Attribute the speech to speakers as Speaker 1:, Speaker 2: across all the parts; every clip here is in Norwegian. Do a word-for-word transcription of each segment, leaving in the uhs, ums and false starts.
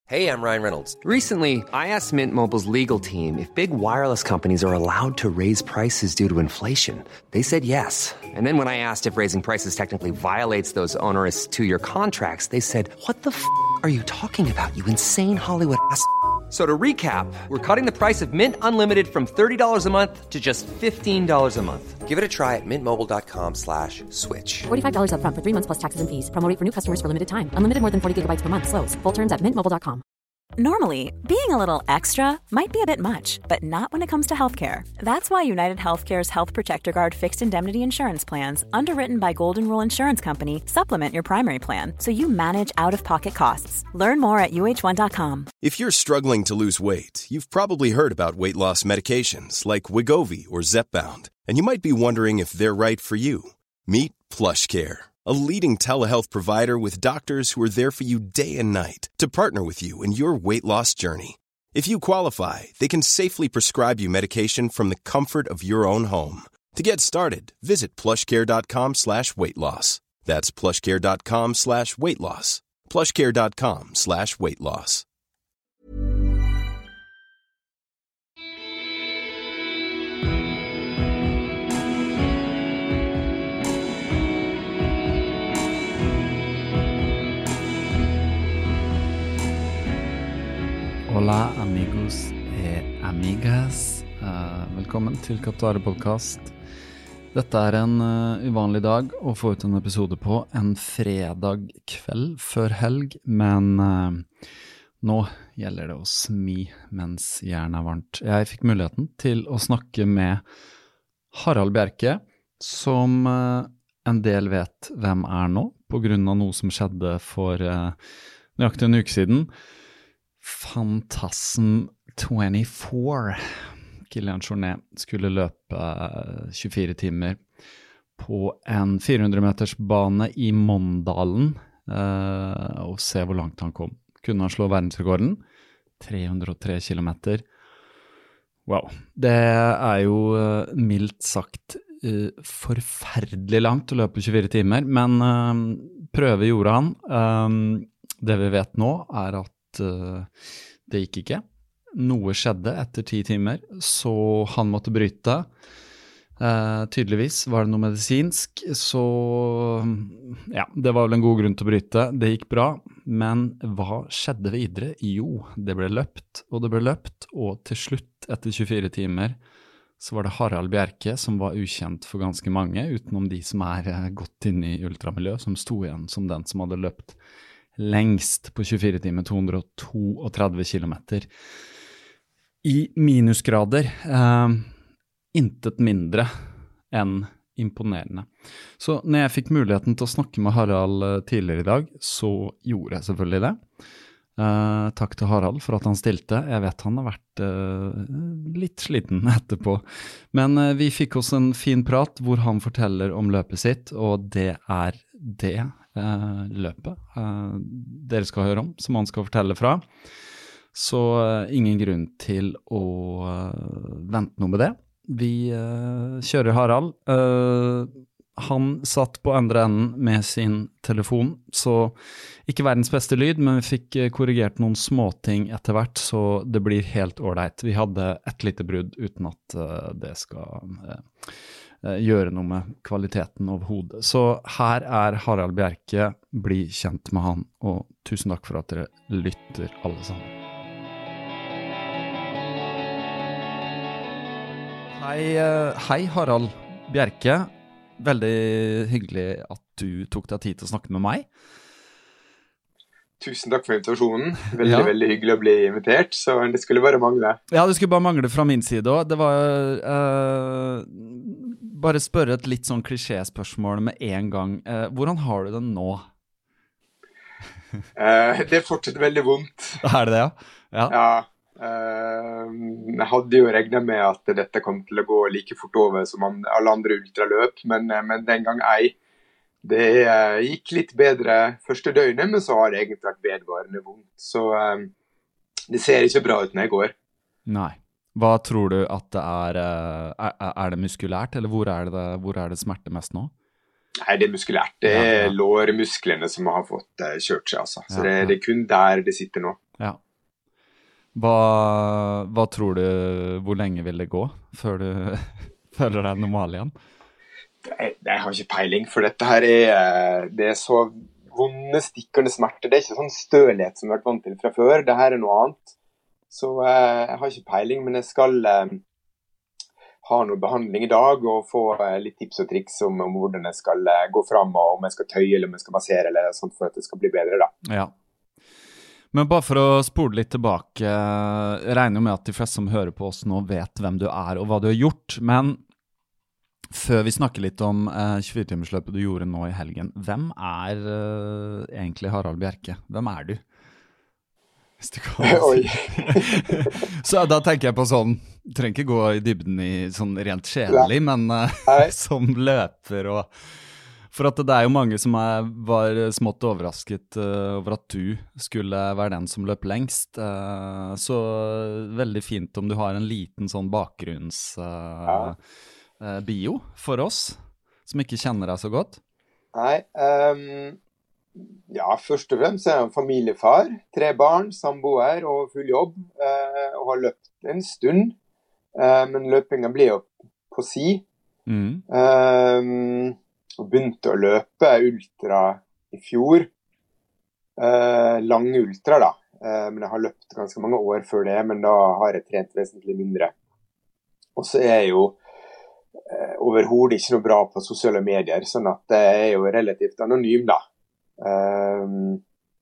Speaker 1: Hey, I'm Ryan Reynolds.
Speaker 2: Recently, I asked Mint Mobile's legal team if big wireless companies are allowed to raise prices due to inflation. They said yes. And then when I asked if raising prices technically violates those onerous two-year contracts, they said, what the f*** are you talking about, you insane Hollywood ass f- So to recap, we're cutting the price of Mint Unlimited from thirty dollars a month to just fifteen dollars a month.
Speaker 1: Give it a try at mintmobile.com slash switch.
Speaker 3: forty-five dollars up front for three months plus taxes and fees. Promo rate for new customers for limited time. Unlimited more than forty gigabytes per month. Slows full terms at mint mobile dot com.
Speaker 4: Normally, being a little extra might be a bit much, but not when it comes to healthcare. That's why United Healthcare's Health Protector Guard fixed indemnity insurance plans, underwritten by Golden Rule Insurance Company, supplement your primary plan so you manage out-of-pocket costs. Learn more at U H one dot com.
Speaker 5: If you're struggling to lose weight, you've probably heard about weight loss medications like Wegovy or Zepbound, and you might be wondering if they're right for you. Meet PlushCare, a leading telehealth provider with doctors who are there for you day and night to partner with you in your weight loss journey. If you qualify, they can safely prescribe you medication from the comfort of your own home. To get started, visit plushcare.com slash weight loss. That's plushcare.com slash weight loss. plushcare.com slash weight loss.
Speaker 6: Hola amigos e amigas. Uh, velkommen til Kaptare Podcast. Dette er en uh, uvanlig dag å få ut en episode på en fredag kveld før helg, men uh, nå gjelder det å smi mens jernet er varmt. Jeg fikk muligheten til å snakke med Harald Bjerke, som uh, en del vet hvem er nå, på grunn av noe som skjedde for uh, nøyaktig en uke siden. Fantasm tjuefire. Kilian Jornet skulle løpe tjuefire timer på en fire hundre meters bane i Måndalen uh, og se hvor langt han kom. Kunne han slå verdensrekorden? tre hundre og tre kilometer. Wow. Det er jo uh, mildt sagt uh, forferdelig langt å løpe tjuefire timer, men uh, prøve gjorde han. Um, det vi vet nå er at uh, det gikk ikke. Noe skjedde etter ti timer, så han måtte bryte. Uh, tydeligvis var det noe medisinsk, så ja, det var vel en god grunn til å bryte. Det gikk bra, men hva skjedde videre? Jo, det ble løpt, og det ble løpt, og til slutt, etter tjuefire timer, så var det Harald Bjerke, som var ukjent for ganske mange, utenom de som er uh, godt inne i ultramiljø, som sto igjen som den som hadde løpt lengst på tjuefire timer, to hundre og trettito kilometer. I minusgrader, eh, intet mindre enn imponerende. Så når jeg fikk muligheten til å snakke med Harald tidligere i dag, så gjorde jeg selvfølgelig det. Eh, takk til Harald for at han stilte. Jeg vet han har vært eh, litt sliten etterpå. Men eh, vi fikk oss en fin prat hvor han forteller om løpet sitt, og det er det eh, løpet eh, dere skal høre om, som han skal fortelle fra. Så uh, ingen grunn til å uh, vente noe med det. Vi uh, kjører Harald. Uh, han satt på andre enden med sin telefon, så ikke verdens beste lyd, men vi fikk uh, korrigert noen småting etter hvert, så det blir helt ordentlig. Vi hadde et lite brudd uten at uh, det skal uh, uh, gjøre noe med kvaliteten overhodet. Så her er Harald Bjerke. Bli kjent med han, og tusen takk for at dere lytter alle sammen. Hei, hei Harald Bjerke. Veldig hyggelig at du tok deg tid til å snakke med meg.
Speaker 7: Tusen takk for invitasjonen. Veldig, ja. veldig hyggelig å bli invitert, så det skulle bare mangle.
Speaker 6: Ja, det skulle bare mangle fra min side også. Det var uh, bare spørre et litt sånn klisjéspørsmål med en gang. Uh, hvordan har du det nå?
Speaker 7: uh, det er fortsatt veldig vondt.
Speaker 6: Er det det, ja? Ja.
Speaker 7: Ja. Uh, jeg hadde jo regnet med at dette kom til å gå like fort over som alle andre ultraløp, men, men den gang ei. Det uh, gikk litt bedre første døgnet, men så har det egentlig vært vedvarende vondt. Så uh, det ser ikke bra ut når jeg går.
Speaker 6: Nei. Hva tror du at det er? Uh, er, er det muskulært, eller hvor er det, hvor er det smerte mest nå?
Speaker 7: Nei, det er muskulært. Det er ja, ja. lårmusklene som har fått uh, kjørt seg, altså. Så ja, det, ja. det er kun der det sitter nå.
Speaker 6: Ja. Hva, hva tror du, hvor lenge vil det gå før du føler deg normal igjen?
Speaker 7: Jeg, jeg har ikke peiling, for dette her er, det er så vonde, stikkende smerter. Det er ikke sånn stølhet som jeg har vært vant til fra før. Det her er noe annet. Så eh, jeg har ikke peiling, men jeg skal eh, ha noe behandling i dag og få eh, litt tips og triks om, om hvordan jeg skal eh, gå frem, og om jeg skal tøye eller om jeg skal massere eller sånt for at det skal bli bedre da.
Speaker 6: Ja. Men bare for å spole litt tilbake, jeg regner med at de fleste som hører på oss nå vet hvem du er og hva du har gjort, men før vi snakker litt om eh, tjuefire-timersløpet du gjorde nå i helgen, hvem er eh, egentlig Harald Bjerke? Hvem er du? Hvis du kan
Speaker 7: Oi.
Speaker 6: Så da tenker jeg på sånn, trenger ikke gå i dybden i sånn rent kjedelig, men uh, som løper og for at det er jo mange som er, var smått overrasket uh, over at du skulle være den som løp lengst, uh, så veldig fint om du har en liten sånn bakgrunns uh, ja. uh, bio for oss som ikke kjenner deg så godt.
Speaker 7: Nei, um ja, først og fremst er jeg en familiefar, tre barn, samboer og full jobb, eh, og har løpt en stund, eh, men løpingen blir jo på si. Mm. Eh, og begynte å løpe ultra i fjor, eh, lange ultra da, eh, men jeg har løpt ganske mange år før det, men da har jeg trent vesentlig mindre. Og så er jeg jo eh, overhodet ikke noe bra på sosiale medier, sånn at jeg er jo relativt anonym da. Um,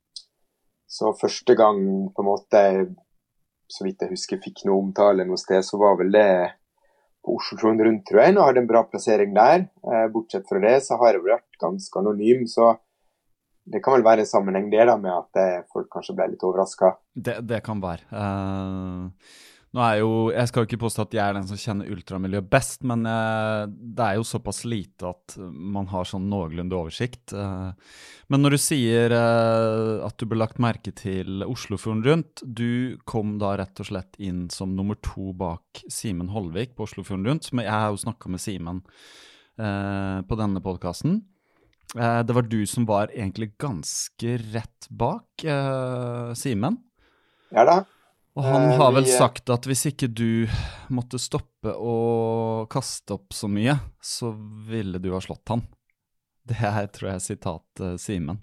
Speaker 7: så første gang på en måte så vidt jeg husker fikk noe omtale noe sted, så var vel det på Oslofjorden rundt, tror jeg. Nå har det en bra plassering der. uh, bortsett fra det så har jeg vært ganske anonym, så det kan vel være en sammenheng det da med at det, folk kanskje ble litt overrasket.
Speaker 6: Det, det kan være uh... Nå er jo, jeg skal jo ikke påstå at jeg er den som kjenner ultramiljø best, men eh, det er jo såpass lite at man har sånn noenlunde oversikt. Eh, men når du sier eh, at du ble lagt merke til Oslofjorden rundt, du kom da rett og slett inn som nummer to bak Simen Holvik på Oslofjorden rundt, som jeg har jo snakket med Simen eh, på denne podcasten. Eh, det var du som var egentlig ganske rett bak eh, Simen.
Speaker 7: Ja da.
Speaker 6: Og han har vel sagt at hvis ikke du måtte stoppe og kaste opp så mye, så ville du ha slått han. Det er, tror jeg, sitat uh, Simen.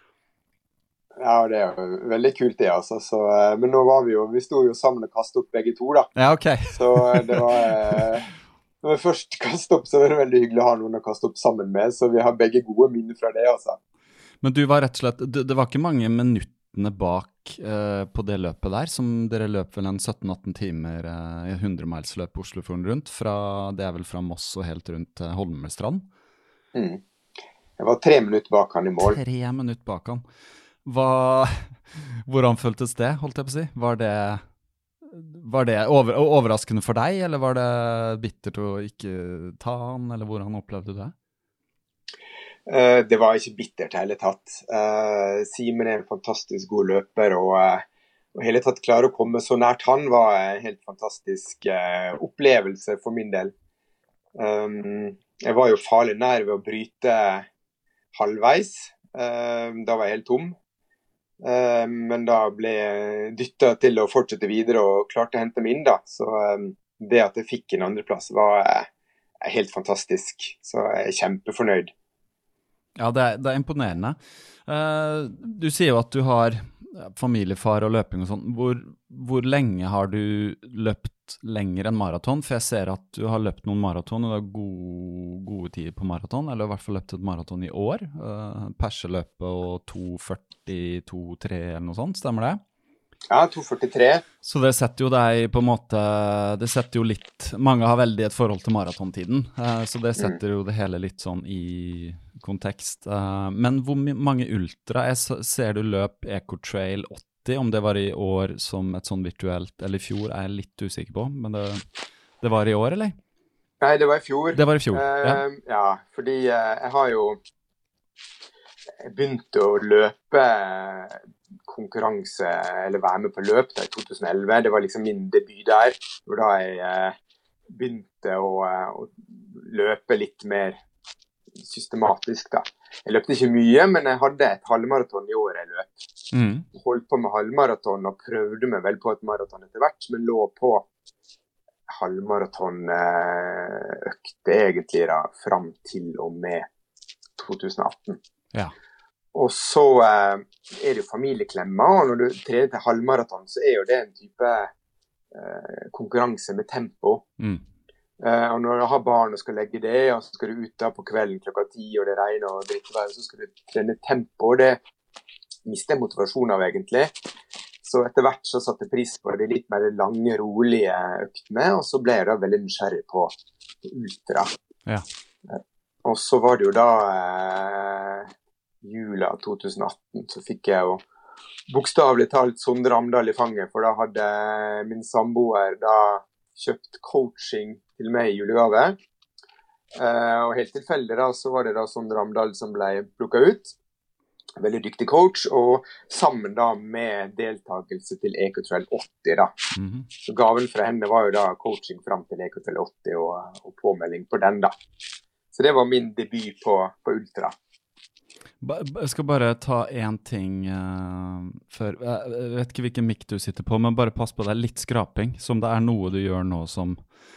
Speaker 7: Ja, det er jo veldig kult det, altså. Så, uh, men nå var vi jo, vi stod jo sammen og kastet opp begge to, da.
Speaker 6: Ja, ok.
Speaker 7: Så uh, det var, uh, når vi først kastet opp, så var det veldig hyggelig å ha noen å kaste opp sammen med, så vi har begge gode minner fra det, altså. Men
Speaker 6: du var rett og slett, det, det var ikke mange minutter bak uh, på det løpet der, som dere løp vel en sytten atten timer uh, i hundre miles løp på Oslofjorden rundt, fra, det er vel fra Moss og helt rundt uh, Holmestrand.
Speaker 7: Mm. Jeg var tre minutter bak han i mål.
Speaker 6: Tre minutter bak han. Hva, hvordan føltes det, holdt jeg på å si? Var det, var det over, overraskende for deg, eller var det bittert å ikke ta han, eller hvordan opplevde du det?
Speaker 7: Uh, det var ikke bittert hele tatt. Uh, Simen er en fantastisk god løper, og, uh, og hele tatt klare å komme så nært han var en helt fantastisk uh, opplevelse for min del. Um, jeg var jo farlig nær ved å bryte halvveis. Uh, da var jeg helt tom. Uh, men da ble jeg dyttet til å fortsette videre og klarte å hente meg inn da. Så um, det at jeg fikk en andreplass var uh, helt fantastisk. Så jeg er kjempefornøyd.
Speaker 6: Ja, det er, det er imponerende. Uh, du sier jo at du har familiefar og løping og sånn. Hvor, hvor lenge har du løpt lenger enn maraton? For jeg ser at du har løpt noen maraton, og du har gode, gode tider på maraton, eller i hvert fall løpt et maraton i år. Uh, Perseløpet og to førti, to tre eller noe sånt, stemmer det?
Speaker 7: Ja, to førtitre.
Speaker 6: Så det setter jo deg på en måte, det setter jo litt, mange har veldig et forhold til maratontiden, uh, så det setter jo det hele litt sånn i kontekst. Uh, men hvor mange ultra, jeg ser du løp Ecotrail åtti, om det var i år som et sånn virtuelt, eller i fjor er jeg litt usikker på, men det, det var i år, eller?
Speaker 7: Nei, det var i fjor.
Speaker 6: Det var i fjor,
Speaker 7: uh,
Speaker 6: ja.
Speaker 7: Ja, fordi uh, jeg har jo begynt å løpe konkurranse, eller være med på løp da, i to tusen elleve. Det var liksom min debut der, hvor da jeg uh, begynte å, uh, å løpe litt mer systematisk da. Jeg løpte ikke mye, men jeg hadde et halvmaraton i år jeg løp.
Speaker 6: Mm.
Speaker 7: Holdt på med halvmaraton og prøvde meg vel på et maraton etter hvert, men lå på halvmaraton økte egentlig da, frem til og med to tusen atten.
Speaker 6: Ja.
Speaker 7: Og så eh, er det jo familieklemmer, og når du trener til halvmaraton, så er jo det en type eh, konkurranse med tempo.
Speaker 6: Mm.
Speaker 7: Eh, og når du har barn og skal legge det, og så skal du ut da på kvelden klokka ti, og det regner og drikkevær, så skal du trene tempo, og det mister jeg motivasjon av egentlig. Så etter hvert så satte jeg pris på de litt mer lange, rolige øktene, og så ble jeg da veldig nysgjerrig på ultra.
Speaker 6: Ja.
Speaker 7: Eh, og så var det jo da... Eh, jula to tusen atten, så fikk jeg jo bokstavelig talt Sondre Amdahl i fanget, for da hadde min samboer da kjøpt coaching til meg i julegave. Eh, og helt tilfeldig da, så var det da Sondre Amdahl som ble plukket ut. Veldig dyktig coach, og sammen da med deltakelse til EcoTrail åtti da.
Speaker 6: Mm-hmm.
Speaker 7: Så gaven fra henne var jo da coaching frem til EcoTrail åtti og, og påmelding på den da. Så det var min debut på, på ultra.
Speaker 6: Jeg skal bare ta en ting uh, før, jeg vet ikke hvilken mic du sitter på, men bare pass på det er litt skraping, som det er noe du gjør nå som,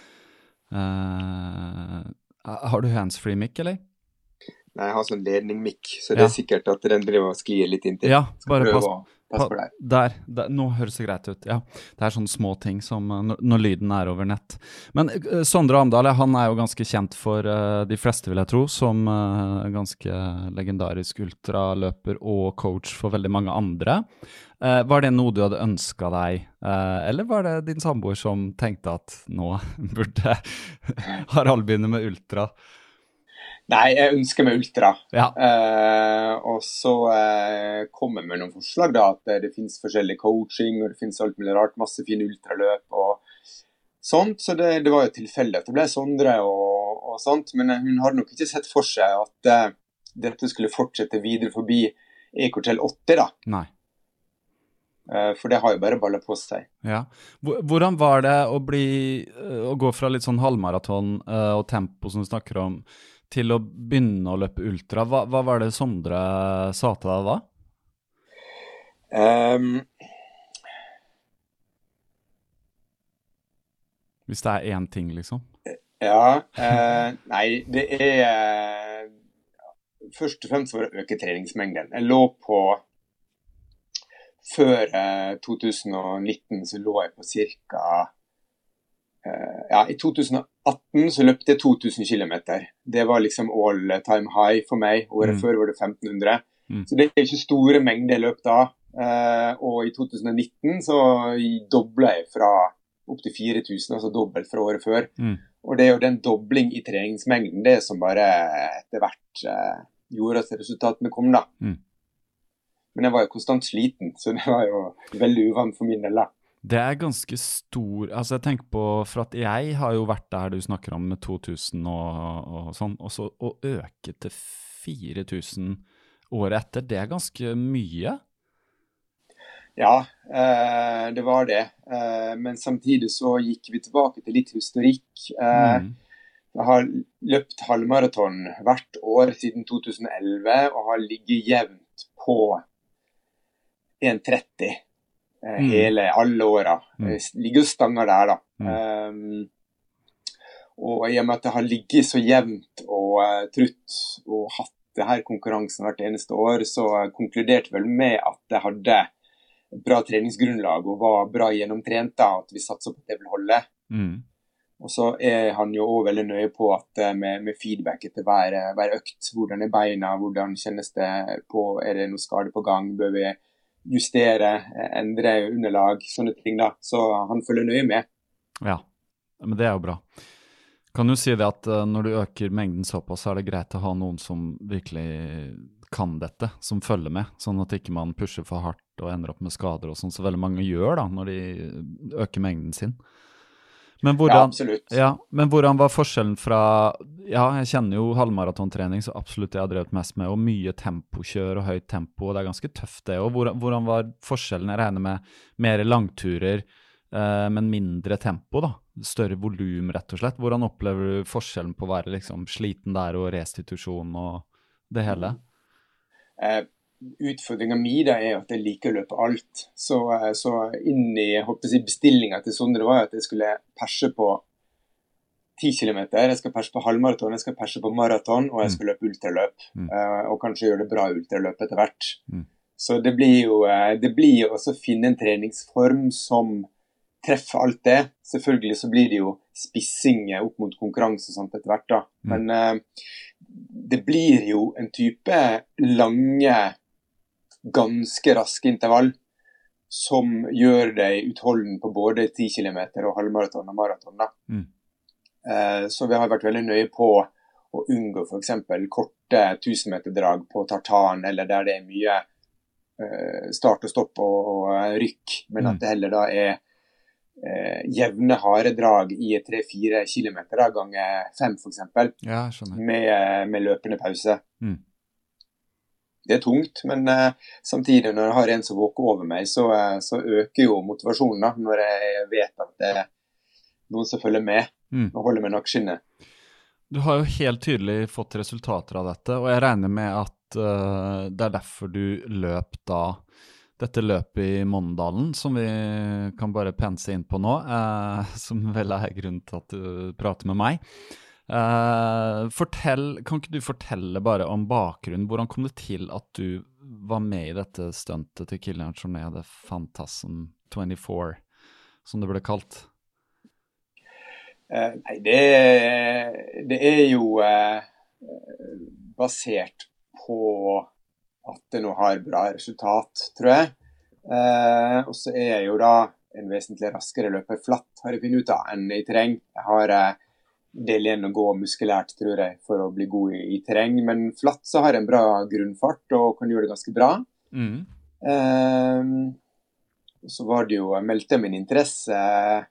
Speaker 6: uh, har du handsfree mic, eller?
Speaker 7: Nei, jeg har sånn ledning-mic, så det ja. Er sikkert at den driver og sklir litt inntil.
Speaker 6: Ja, bare pass,
Speaker 7: pass på deg.
Speaker 6: Der, der, nå høres det greit ut, ja. Det er sånne små ting som uh, når, når lyden er over nett. Men uh, Sondre Amdahl, han er jo ganske kjent for uh, de fleste, vil jeg tro, som uh, ganske legendarisk ultraløper og coach for veldig mange andre. Uh, var det noe du hadde ønsket deg, uh, eller var det din samboer som tenkte at nå burde Harald begynne med ultra?
Speaker 7: Nei, jeg ønsker meg ultra.
Speaker 6: Ja.
Speaker 7: Eh, og så eh, kommer jeg med noen forslag da, at det, det finnes forskjellig coaching, og det finnes alt mulig rart, masse fine ultraløp og sånt. Så det, det var jo tilfeldig at det ble Sondre og, og sånt, men hun hadde nok ikke sett for seg at eh, dette skulle fortsette videre forbi EcoTrail åtti da.
Speaker 6: Nei.
Speaker 7: Eh, for det har jo bare ballet på seg.
Speaker 6: Ja. Hvordan var det å bli, å gå fra litt sånn halvmaraton uh, og tempo som du snakker om, til å begynne å løpe ultra? Hva, hva var det Sondre sa til deg da?
Speaker 7: Um,
Speaker 6: Hvis det er én ting, liksom.
Speaker 7: Ja, eh, nei, det er eh, først og fremst for å øke treningsmengden. Jeg lå på, før eh, to tusen nitten så lå jeg på cirka ja, i to tusen atten så løpte jeg to tusen kilometer. Det var liksom all time high for meg. Året mm. før var det femten hundre. Mm. Så det er ikke store mengder løp da. Eh, og i to tusen nitten så doblet jeg fra opp til fire tusen, altså dobbelt fra året før. Mm. Og det er jo den dobling i treningsmengden, det som bare etter hvert eh, gjorde at resultatene kom da. Mm. Men jeg var jo konstant sliten, så det var jo veldig uvant for min del da.
Speaker 6: Det er ganske stor, altså jeg tenker på, for at jeg har jo vært der du snakker om med to tusen og, og sånn, og så å øke til fire tusen året etter, det er ganske mye.
Speaker 7: Ja, eh, det var det, eh, men samtidig så gikk vi tilbake til litt historikk. Eh, mm. Jeg har løpt halvmaraton hvert år siden to tusen elleve, og har ligget jevnt på en tretti. Mm. Hele, alle åra. Mm. Ligger og stanger der da. Mm. Um, og i og med at jeg har ligget så jevnt og uh, trutt og hatt det her konkurransen hvert eneste år, så konkluderte vel med at jeg hadde et bra treningsgrunnlag og var bra gjennomtrent da, at vi satset på at det vil holde. Mm. Og så er han jo også veldig nøye på at med, med feedback etter hver, hver økt, hvordan er beina, hvordan kjennes det på, er det noe skade på gang, bør vi justere, endre underlag, sånne ting da. Så han følger nøye med.
Speaker 6: Ja, men det er jo bra. Kan du si det at uh, når du øker mengden såpass, så er det greit å ha noen som virkelig kan dette, som følger med, sånn at ikke man pusher for hardt og ender opp med skader og sånn, så veldig mange gjør da, når de øker mengden sin. Men hvordan,
Speaker 7: ja, absolutt.
Speaker 6: Ja, men hvordan var forskjellen fra, ja, jeg kjenner jo halvmaratontrening, så absolutt det jeg har drevet mest med, og mye tempokjør og høyt tempo, og det er ganske tøft det, og hvordan, hvordan var forskjellen, jeg regner med mer langturer, uh, men mindre tempo da, større volum rett og slett. Hvordan opplever du forskjellen på å være liksom sliten der og restitusjon og det hele?
Speaker 7: Eh, utfordringen min da er at jeg liker å løpe alt. Så, så inn i jeg håper å si, bestillingen til Sondre var at jeg skulle perse på ti kilometer, jeg skal perse på halvmaraton, jeg skal perse på maraton, og jeg skal løpe ultraløp. Mm. Uh, og kanskje gjøre det bra ultraløp etter hvert. Mm. Så det blir jo det blir jo også å finne en treningsform som treffer alt det. Selvfølgelig så blir det jo spissing opp mot konkurranse og sånt etter hvert da. Mm. Men uh, det blir jo en type lange, ganske raske intervall som gjør deg utholden på både ti kilometer og halvmaraton og maraton da. Mm. Så vi har vært veldig nøye på å unngå for eksempel korte tusen meter drag på tartan, eller der det er mye uh, start og stopp og, og rykk, men at det heller da er uh, jevne harde drag i tre fire kilometer ganger fem for eksempel,
Speaker 6: ja,
Speaker 7: med, med løpende pause.
Speaker 6: Mm.
Speaker 7: Det er tungt, men uh, samtidig når jeg har en som våker over meg, så, uh, så øker jo motivasjonen da, når jeg vet at det er noen som følger med. Mm. Og holder med nakkeskinnet.
Speaker 6: Du har jo helt tydelig fått resultater av dette, og jeg regner med at uh, det er derfor du løp da dette løpet i Måndalen, som vi kan bare pense inn på nå, uh, som vel er grunnen til at du prater med meg. Uh, fortell, kan ikke du fortelle bare om bakgrunnen? Hvordan kom det til at du var med i dette stuntet til Kilian Jornet, det Fantasm tjuefire, som det ble kalt?
Speaker 7: Uh, nei, det, det er jo uh, basert på at det nå har bra resultat, tror jeg. Uh, og så er jeg jo da en vesentlig raskere løper flatt, har jeg funnet ut av, enn i terreng. Jeg har uh, del igjen å gå muskulært, tror jeg, for å bli god i, i terreng. Men flatt så har jeg en bra grunnfart og kan gjøre det ganske bra.
Speaker 6: Mm.
Speaker 7: Uh, så var det jo, jeg meldte min interesse uh,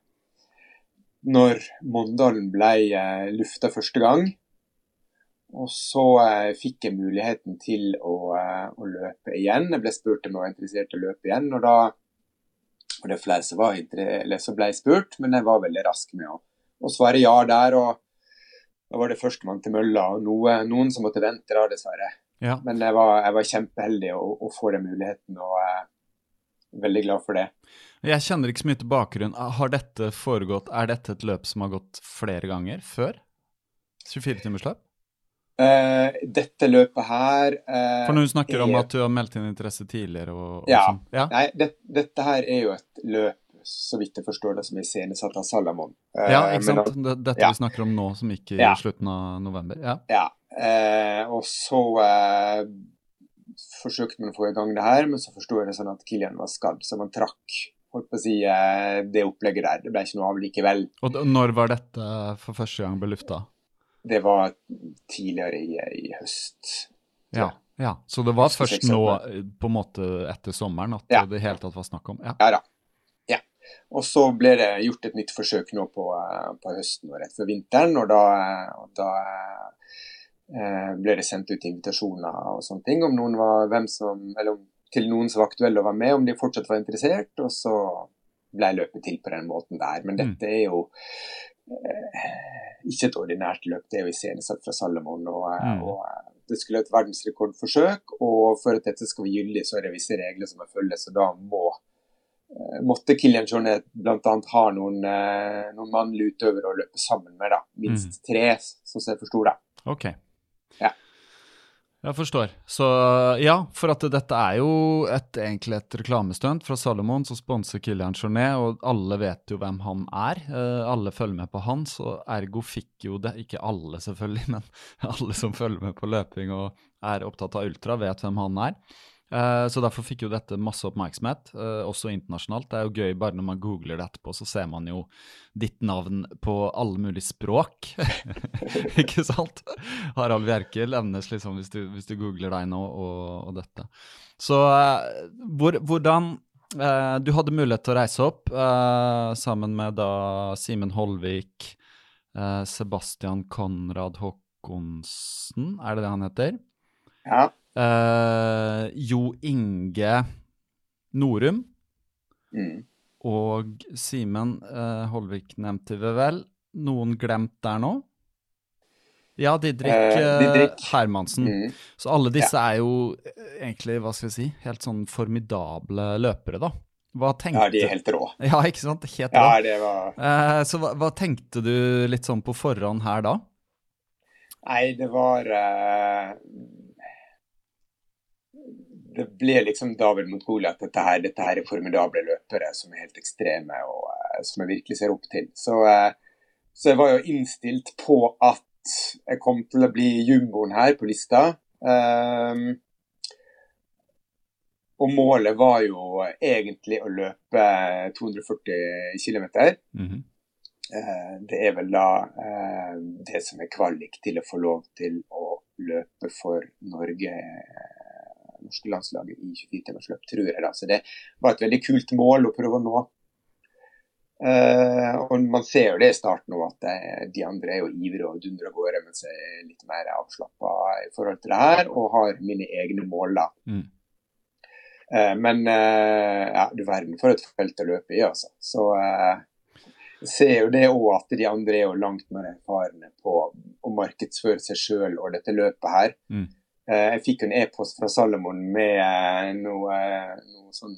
Speaker 7: når Måndalen ble eh, luftet første gang, og så eh, fikk jeg muligheten til å, eh, å løpe igjen. Jeg ble spurt om jeg var interessert i å løpe igjen, og da og det er flere som, var, eller som ble spurt, men jeg var veldig rask med å, å svare ja der, og da var det førstemann til mølla, og noe, noen som måtte vente da, dessverre.
Speaker 6: Ja.
Speaker 7: Men jeg var, jeg var kjempeheldig å, å få den muligheten, og jeg er veldig glad for det.
Speaker 6: Jeg kjenner ikke så mye til bakgrunn. Har dette foregått, er dette et løp som har gått flere ganger før? tjuefire timers løp?
Speaker 7: Uh, dette løpet her... Uh,
Speaker 6: For når du snakker er, om at du har meldt inn interesse tidligere og, og
Speaker 7: ja,
Speaker 6: sånn. Ja,
Speaker 7: nei, det, dette her er jo et løp, så vidt jeg forstår det, som er iscenesatt av Salomon. Uh,
Speaker 6: ja, ikke sant?
Speaker 7: Men,
Speaker 6: dette
Speaker 7: ja.
Speaker 6: vi snakker om nå, som gikk i
Speaker 7: ja.
Speaker 6: slutten av november. Ja,
Speaker 7: ja. Uh, og så uh, forsøkte man å få i gang det her, men så forstår jeg det sånn at Kilian var skadd, så man trakk holdt på å si, det opplegget der. Det ble ikke noe av likevel.
Speaker 6: Og når var dette for første gang ble luftet?
Speaker 7: Det var tidligere i, i høst.
Speaker 6: Ja, ja, så det var først nå, på en måte etter sommeren, at ja. det helt tatt var snakk om? Ja,
Speaker 7: ja da. Ja. Og så ble det gjort et nytt forsøk nå på, på høsten og rett før vinteren, og da, og da eh, ble det sendt ut invitasjoner og sånne ting, om noen var, hvem som, eller om til noen som var aktuelle å være med, om de fortsatt var interessert, og så ble løpet til på den måten der. Men dette er jo eh, ikke et ordinært løp, det er jo iscenesatt fra Salomon, og, mm. og det skulle et verdensrekordforsøk, og for at dette skal være gyldig, så er det visse regler som er følge, så da må, eh, måtte Kilian Jornet blant annet ha noen, eh, noen mannlige utøvere å løpe sammen med, da. Minst mm. tre, sånn som jeg forstod det.
Speaker 6: Ok.
Speaker 7: Ja.
Speaker 6: Jeg forstår. Så ja, for at dette er jo et, egentlig et reklamestunt fra Salomon som sponser Kilian Jornet, og alle vet jo hvem han er. Uh, alle følger med på han, så ergo fikk jo det, ikke alle selvfølgelig, men alle som følger med på løping og er opptatt av ultra vet hvem han er. Uh, så derfor fikk jo dette masse oppmerksomhet, uh, også internasjonalt. Det er jo gøy, bare når man googler det etterpå, så ser man jo ditt navn på alle mulige språk. Ikke sant? Harald Bjerke levnes liksom hvis du, hvis du googler deg nå og, og dette. Så uh, hvor, hvordan, uh, du hadde mulighet til å reise opp uh, sammen med da Simen Holvik, uh, Sebastian Konrad Håkonsen, er det det han heter?
Speaker 7: Ja.
Speaker 6: Uh, Jo Inge Norum
Speaker 7: mm.
Speaker 6: og Simen uh, Holvik nevnte vi vel. Noen glemt der nå? Ja, Didrik, uh, Didrik. Hermansen. Mm. Så alle disse ja. er jo egentlig, hva skal jeg si, helt sånn formidable løpere da. Hva tenkte...
Speaker 7: Ja, de er helt rå.
Speaker 6: Ja, ikke sant? Helt rå.
Speaker 7: Ja, det var...
Speaker 6: Uh, så hva, hva tenkte du litt sånn på forhånd her da?
Speaker 7: Nei, det var... Uh... Det ble liksom David mot Goliat, at dette her, dette her er formidable løpere som er helt ekstreme og uh, som jeg virkelig ser opp til. Så, uh, så jeg var jo innstilt på at jeg kom til å bli jumboen her på lista. Um, og målet var jo egentlig å løpe to hundre og førti kilometer. Mm-hmm. Uh, det er vel da uh, det som er kvalik til å få lov til å løpe for Norge norske landslaget i tjuefire timers løp, tror jeg da. Så det var et veldig kult mål å prøve å nå. Uh, og man ser jo det i starten nå, at det, de andre er jo ivre og dundre og gåre, mens jeg er litt mer avslappet i forhold til det her, og har mine egne mål da. Mm. Uh, men uh, ja, du verden for et felt å løpe i, altså. Så uh, jeg ser jo det også at de andre er jo langt mer erfarne på å markedsføre seg selv og dette løpet her. Mm. Jeg fikk en e-post fra Salomon med noe, noe sånn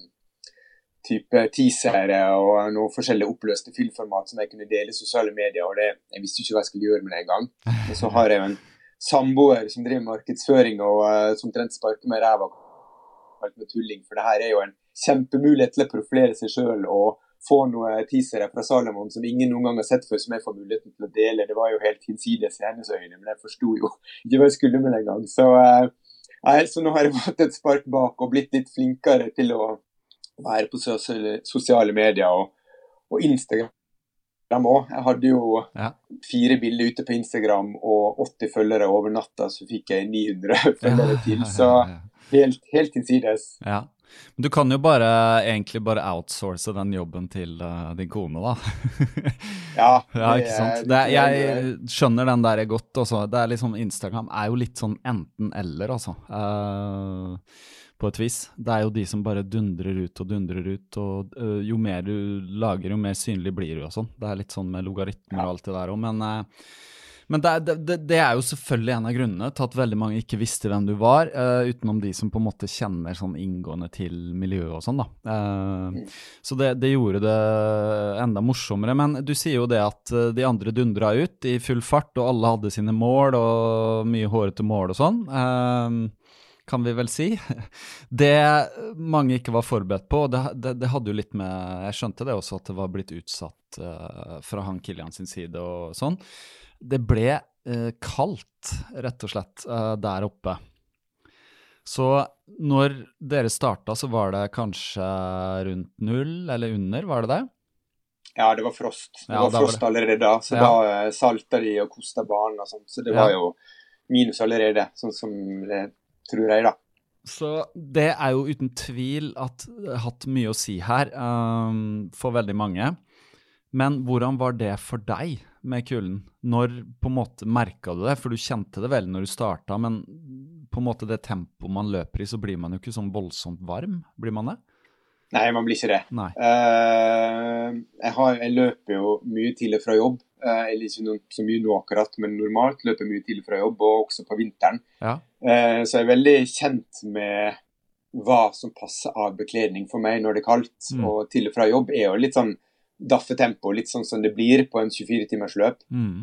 Speaker 7: type teaser og noen forskjellige oppløste filmformat som jeg kunne dele i sosiale medier, og det, jeg visste ikke hva jeg skulle gjøre med det en gang. Og så har jeg jo en samboer som driver markedsføring og uh, som trent sparker med ræva med tulling, for det her er jo en kjempemulighet til å profilere seg selv og få noen teasere fra Salomon som ingen noen gang har sett før, som jeg får muligheten til å dele. Det var jo helt hinsides i hennes øyne, men jeg forstod jo ikke hva jeg skulle med det en gang. Så, uh, så nå har jeg fått et spark bak og blitt litt flinkere til å være på sosiale, sosiale medier og, og Instagram også. Jeg hadde jo ja. fire bilder ute på Instagram og åtti følgere over natta, så fikk jeg ni hundre følgere til. Så helt, helt hinsides.
Speaker 6: Ja. Men du kan jo bare, egentlig bare outsource den jobben til uh, din kone da.
Speaker 7: Ja.
Speaker 6: Ja, ikke sant? Det, jeg skjønner den der godt også. Det er liksom, Instagram er jo litt sånn enten eller, altså. Uh, på et vis. Det er jo de som bare dundrer ut og dundrer ut, og uh, jo mer du lager, jo mer synlig blir du og sånn. Det er litt sånn med logaritmer og alt det der også, men... Uh, Men det, det, det er jo selvfølgelig en av grunnene til at veldig mange ikke visste hvem du var, uh, utenom de som på en måte kjenner sånn inngående til miljøet og sånn da. Uh, så det, det gjorde det enda morsommere, men du sier jo det at de andre dundra ut i full fart, og alle hadde sine mål, og mye hårete mål og sånn, uh, kan vi vel si. Det mange ikke var forberedt på, det, det, det hadde jo litt med, jeg skjønte det også, at det var blitt utsatt uh, fra han Kilian sin side og sånn. Det ble eh, kaldt, rett og slett, eh, der oppe. Så når dere startet, så var det kanskje rundt null, eller under, var det det?
Speaker 7: Ja, det var frost. Det ja, var frost var det. Allerede da, så ja. Da eh, saltet de og kostet barn og sånt, så det ja. Var jo minus allerede, sånn som det tror jeg da.
Speaker 6: Så det er jo uten tvil at det har hatt mye å si her um, for veldig mange. Men hvordan var det for deg med kulden? Når på en måte merket du det? For du kjente det vel når du startet, men på en måte det tempoet man løper i, så blir man jo ikke sånn voldsomt varm. Blir man det?
Speaker 7: Nei, man blir ikke det. Nei. Uh, jeg, har, jeg løper jo mye tidlig fra jobb. Uh, eller ikke noe, så mye nå akkurat, men normalt løper jeg mye tidlig fra jobb, og også på vinteren. Ja. Uh, så jeg er veldig kjent med hva som passer av bekledning for meg når det er kaldt. Mm. Og tidlig fra jobb er jo litt sånn daffetempo, litt sånn som det blir på en tjuefire timers løp. Mm.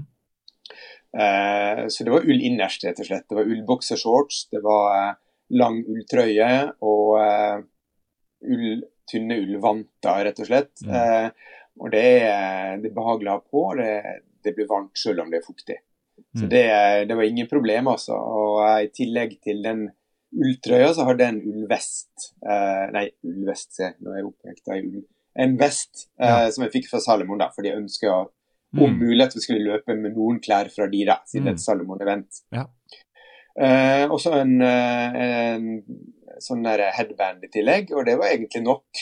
Speaker 7: Uh, så det var ull innerst, rett og slett. Det var ull boxershorts, det var uh, lang ulltrøye og uh, ull, tynne ullvanter, rett og slett. Mm. Uh, og det er, det er behagelig å ha på, og det, det blir varmt selv om det er fuktig. Mm. Så det, det var ingen problem, altså. Og uh, i tillegg til den ulltrøya, så hadde jeg en ullvest. Uh, nei, ullvest, se, nå er jeg oppvekt av ull. En vest ja. uh, som jeg fikk fra Salomon da, fordi jeg ønsket å, om mm. mulig at vi skulle løpe med noen klær fra de da, siden mm. det er et Salomon-event. Ja. Uh, og så en, uh, en sånn der headband i tillegg, og det var egentlig nok.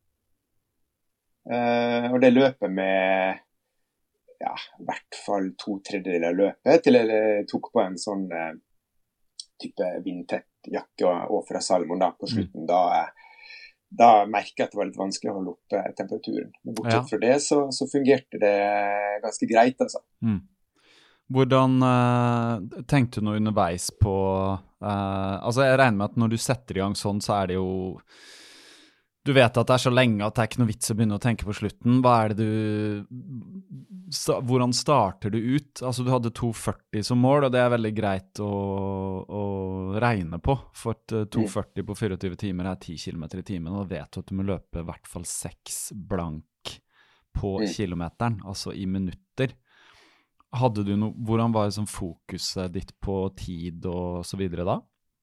Speaker 7: Uh, og det løpet med, ja, i hvert fall to tredjedeler av løpet, til jeg tok på en sånn uh, type vindtett jakke og, og fra Salomon da, på slutten mm. da, uh, da merket jeg at det var litt vanskelig å holde oppe temperaturen. Men bortsett
Speaker 6: Ja.
Speaker 7: fra det, så, så fungerte det ganske greit, altså.
Speaker 6: Mm. Hvordan eh, tenkte du noe underveis på eh, altså jeg regner med at når du setter i gang sånn, så er det jo du vet at det er så lenge at det er ikke noe vits å begynne å tenke på slutten. Hva er det du sta, hvordan starter du ut? Altså du hadde to førti som mål, og det er veldig greit å, å regne på, for at to førti på tjuefire timer er ti kilometer i timen, og da vet du at du må løpe i hvert fall seks blank på
Speaker 7: Mm.
Speaker 6: kilometeren, altså i minutter. Hadde du no, hvordan var liksom fokuset ditt på tid og så videre da?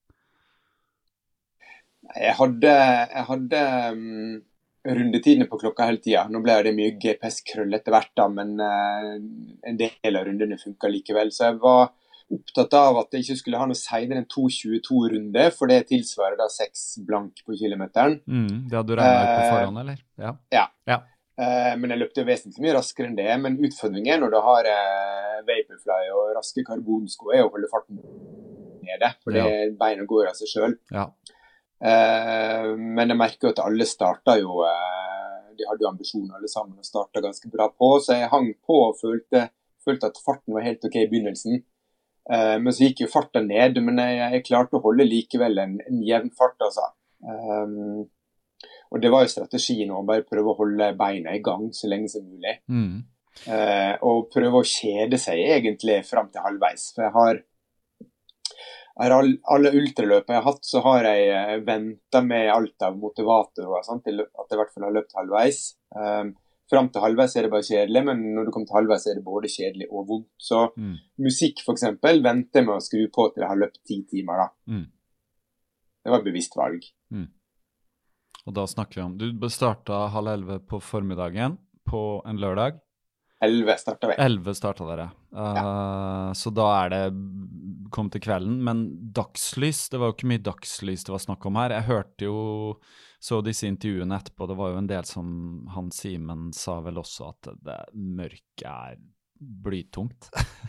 Speaker 7: Jeg hadde, jeg hadde um, rundetidene på klokka hele tiden. Nå ble det mye G P S-krøll etter hvert da, men uh, en del av rundene funket likevel. Så jeg var opptatt av at jeg ikke skulle ha noe senere enn to tjueto-runde, for det tilsvarer da seks blank på kilometeren.
Speaker 6: Mm, det hadde du regnet ut på forhånd, eller? Ja.
Speaker 7: Ja.
Speaker 6: Ja.
Speaker 7: Uh, men jeg løpte vesentlig mye raskere enn det. Men utfordringen når du har uh, Vaporfly og raske karbonsko er å holde farten nede, for
Speaker 6: Ja.
Speaker 7: det beina går av seg selv.
Speaker 6: Ja.
Speaker 7: Uh, men jeg merker jo at alle startet jo, uh, de hadde jo ambisjoner alle sammen og startet ganske bra på, så jeg hang på og følte, følte at farten var helt ok i begynnelsen. Uh, men så gikk jo farten ned, men jeg, jeg klarte å holde likevel en, en jevn fart, altså. Um, og det var jo strategien å bare prøve å holde beina i gang så lenge som mulig.
Speaker 6: Mm.
Speaker 7: Uh, og prøve å kjede seg egentlig frem til halvveis, for jeg har Er all, alle ultraløpene jeg har hatt, så har jeg eh, ventet med alt av motivatorer sånn, til at jeg i hvert fall har løpt halvveis. Um, frem til halvveis er det bare kjedelig, men når du kommer til halvveis er det både kjedelig og vondt. Så
Speaker 6: Mm.
Speaker 7: musikk for eksempel venter jeg med å skru på til jeg har løpt ti timer da.
Speaker 6: Mm.
Speaker 7: Det var et bevisst valg.
Speaker 6: Mm. Og da snakker vi om, du startet halv elleve på formiddagen på en lørdag.
Speaker 7: elleve startet vi.
Speaker 6: elleve startet dere. Uh, Så da er det kom til kvelden, men dagslys, det var jo ikke mye dagslys det var snakk om her. Jeg hørte jo, så disse intervjuene etterpå, det var jo en del som han Simen sa vel også at det mørke er blytungt.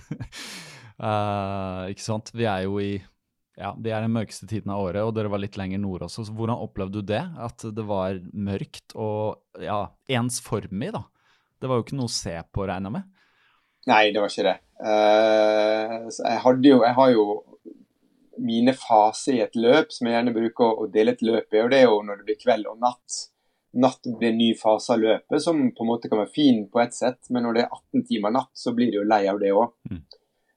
Speaker 6: uh, ikke sant? Vi er jo i, ja, det er den mørkeste tiden av året, og dere var litt lenger nord også. Så hvordan opplevde du det? At det var mørkt og ja, ensformig da? Det var jo ikke noe å se på, regner jeg med.
Speaker 7: Nei, det var ikke det. Uh, så jeg, hadde jo, jeg har jo mine faser i et løp som jeg gjerne bruker å, å dele et løp i, og det er jo når det blir kveld og natt. Natt blir en ny fase av løpet, som på en måte kan være fin på et sett, men når det er atten timer natt, så blir det jo lei av det også. Mm.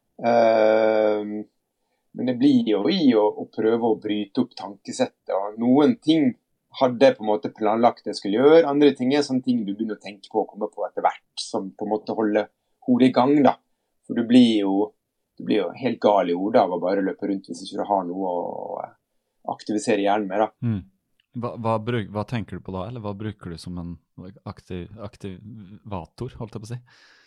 Speaker 7: Uh, men det blir jo i å, å prøve å bryte opp tankesettet, og noen ting hadde på en måte planlagt det jeg skulle gjøre, andre ting er sånne ting du begynner å tenke på og komme på etter hvert, som på en måte holder hodet i gang da. For du blir jo, du blir jo helt gal i hodet av å bare løpe rundt hvis ikke du har noe å aktivisere hjernen med da.
Speaker 6: Mm. Hva, hva, bruk, hva tenker du på da, eller hva bruker du som en aktiv, aktivator, holdt jeg på å si?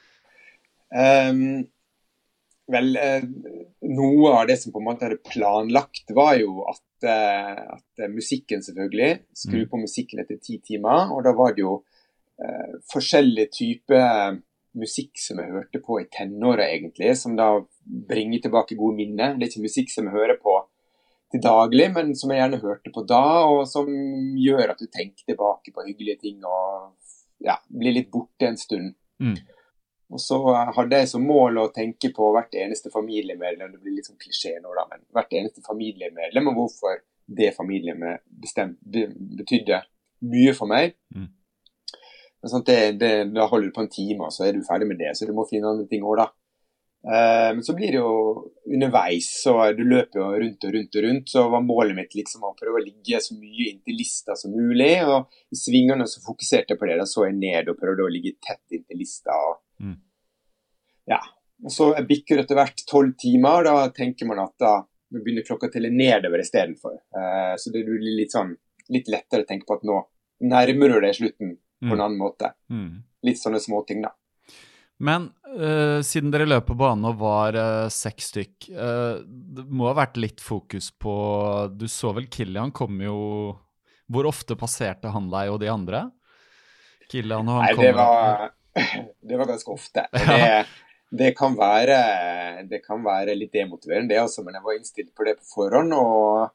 Speaker 7: Um, vel, eh, noe av det som på en måte hadde planlagt var jo at, eh, at musikken selvfølgelig, skru på musikken etter ti timer, og da var det jo eh, forskjellige typer musikk som jeg hørte på i tenåret egentlig, som da bringer tilbake gode minner. Det er ikke musikk som jeg hører på til daglig, men som jeg gjerne hørte på da, og som gjør at du tenker tilbake på hyggelige ting, og ja, blir litt borte en stund. Mm. Og så hadde jeg som mål å tenke på hvert eneste familiemedlem, det blir litt sånn klisjé nå da, men hvert eneste familiemedlem, og hvorfor det familiemedlem bestemt betydde mye for meg. Mm. Men sånn, det, det, da holder du på en time, og så er du ferdig med det, så du må finne andre ting også da. Uh, men så blir det jo underveis, så du løper jo rundt og rundt og rundt, så var målet mitt liksom å prøve å ligge så mye inntil lista som mulig, og i svingene så fokuserte jeg på det, da så jeg ned og prøvde å ligge tett inntil lista, og mm. ja, og så jeg bikker etter hvert tolv timer, da tenker man at da begynner klokka til nedover i stedet for, uh, så det blir litt sånn, litt lettere å tenke på at nå nærmer du deg slutten på en annen måte. Mm. Litt sånne små ting da.
Speaker 6: Men uh, siden dere løp på banen og var uh, seks stykk, uh, det må ha vært litt fokus på, du så vel Kilian kom jo, hvor ofte passerte han deg og de andre? Kilian og han
Speaker 7: Nei, det var, det var ganske ofte. Det, det, kan være, det kan være litt demotiverende det altså, men jeg var innstilt på det på forhånd, og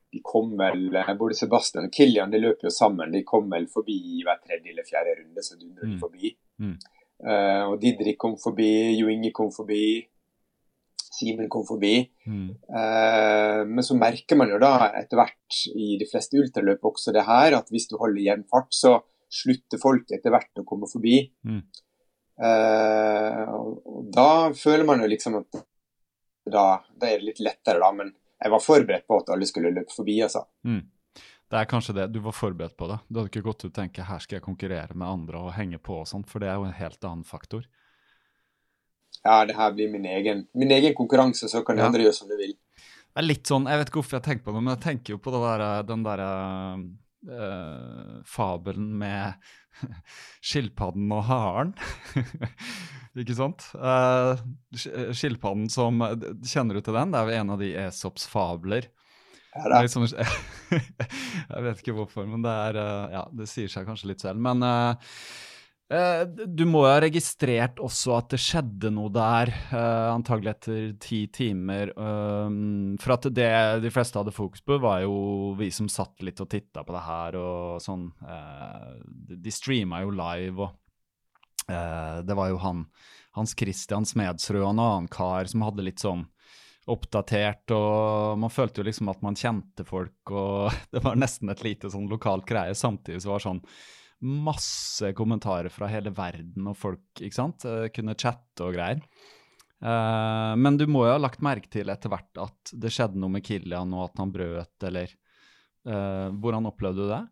Speaker 7: de kom vel, både Sebastian og Kilian, de løper jo sammen, de kom vel forbi i hver tredje eller fjerde runde, så dundret de forbi. Mm. Uh, og Didrik kom forbi, Jo Inge kom forbi, Simen kom forbi. Mm. Uh, men så merker man jo da etter hvert i de fleste ultraløp også det her, at hvis du holder jevn fart, så slutter folk etter hvert å komme forbi. Mm. Uh, og, og da føler man jo liksom at da, da er det litt lettere da, men jeg var forberedt på at alle skulle løpe forbi, altså. Mm.
Speaker 6: Det er kanskje det, du var forberedt på det. Du hadde ikke gått ut og tenke, her skal jeg konkurrere med andre og henge på og sånt, for det er jo en helt annen faktor.
Speaker 7: Ja, det her blir min egen, min egen konkurranse, så kan de ja. andre gjøre som de vil.
Speaker 6: Det er litt sånn, jeg vet ikke hvorfor jeg tenker på det, men jeg tenker jo på det der, den der uh, fabelen med skilpadden og haren. Ikke sant? Uh, skilpadden som, kjenner du til den? Det er jo en av de Aesops fabler. Ja, det er sånn, jeg vet ikke hvorfor, men det er, uh, ja, det sier seg kanskje litt selv. Men uh, uh, du må jo ha registrert også at det skjedde noe der, uh, antagelig etter ti timer. Um, for at det de fleste hadde fokus på var jo vi som satt litt og tittet på det her, og sånn, uh, de streamet jo live, og Uh, det var jo han, Hans Christian Smedsrød og en annen kar som hadde litt sånn oppdatert, og man følte jo liksom at man kjente folk, og det var nesten et lite sånn lokalt greie, samtidig så var sånn masse kommentarer fra hele verden, og folk, ikke sant, uh, kunne chatte og greier. Uh, men du må jo ha lagt merke til etter hvert at det skjedde noe med Kilian, og at han brøt, eller uh, hvordan opplevde du det?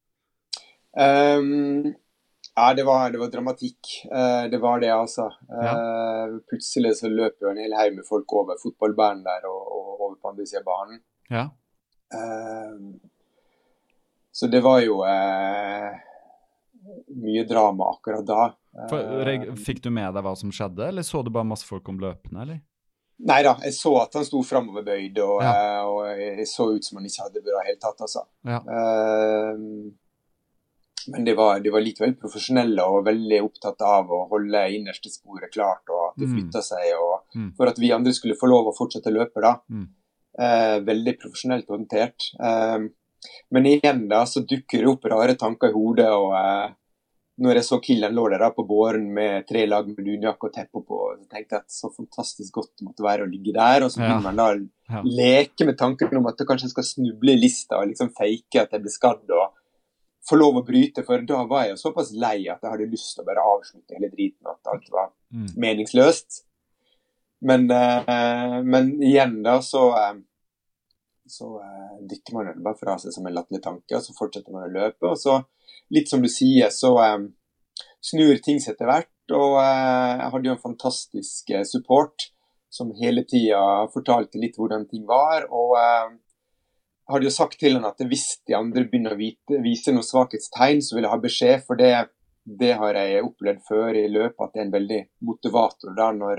Speaker 7: Um... Ja, det var, det var dramatikk. Uh, det var det, altså. Uh, ja. Plutselig så løper jo en hel haug med folk over fotballbanen der, og, og over på andre siden av banen. Ja. Uh, så det var jo uh, mye drama akkurat da.
Speaker 6: For, fikk du med deg hva som skjedde, eller så du bare masse folk om løpene, eller?
Speaker 7: Neida, jeg så at han sto fremover bøyd, og, ja. uh, og jeg så ut som han ikke hadde bra helt tatt, altså. Ja. Uh, Men det var, de var likevel profesjonelle og veldig opptatt av å holde innerste sporet klart, og at det flyttet seg, og mm. for at vi andre skulle få lov å fortsette å løpe da. Mm. Eh, veldig profesjonelt håndtert. Eh, men igjen da, så dukker det opp rare tanker i hodet, og eh, når jeg så Kilian lå der da på båren med tre lag med dunjakke og teppe på, så tenkte jeg at så fantastisk godt det måtte være å ligge der, og så begynner ja. man da ja. leke med tanken om at jeg kanskje skal snuble i lista, og liksom fake at jeg blir skadd, og få lov å bryte, for da var jeg jo såpass lei at jeg hadde lyst til å bare avslutte hele driten, at alt var mm. meningsløst. Men, eh, men igjen da, så, eh, så eh, dytter man det bare fra seg som en latterlig tanke, og så fortsetter man å løpe, og så, litt som du sier, så eh, snur ting seg etter hvert, og eh, jeg hadde jo en fantastisk eh, support, som hele tiden fortalte litt hvordan ting var, og eh, jeg hadde jo sagt til han at hvis de andre begynner å vite, vise noen svakhetstegn, så vil jeg ha beskjed, for det, det har jeg opplevd før i løpet, at det er en veldig motivator da, når,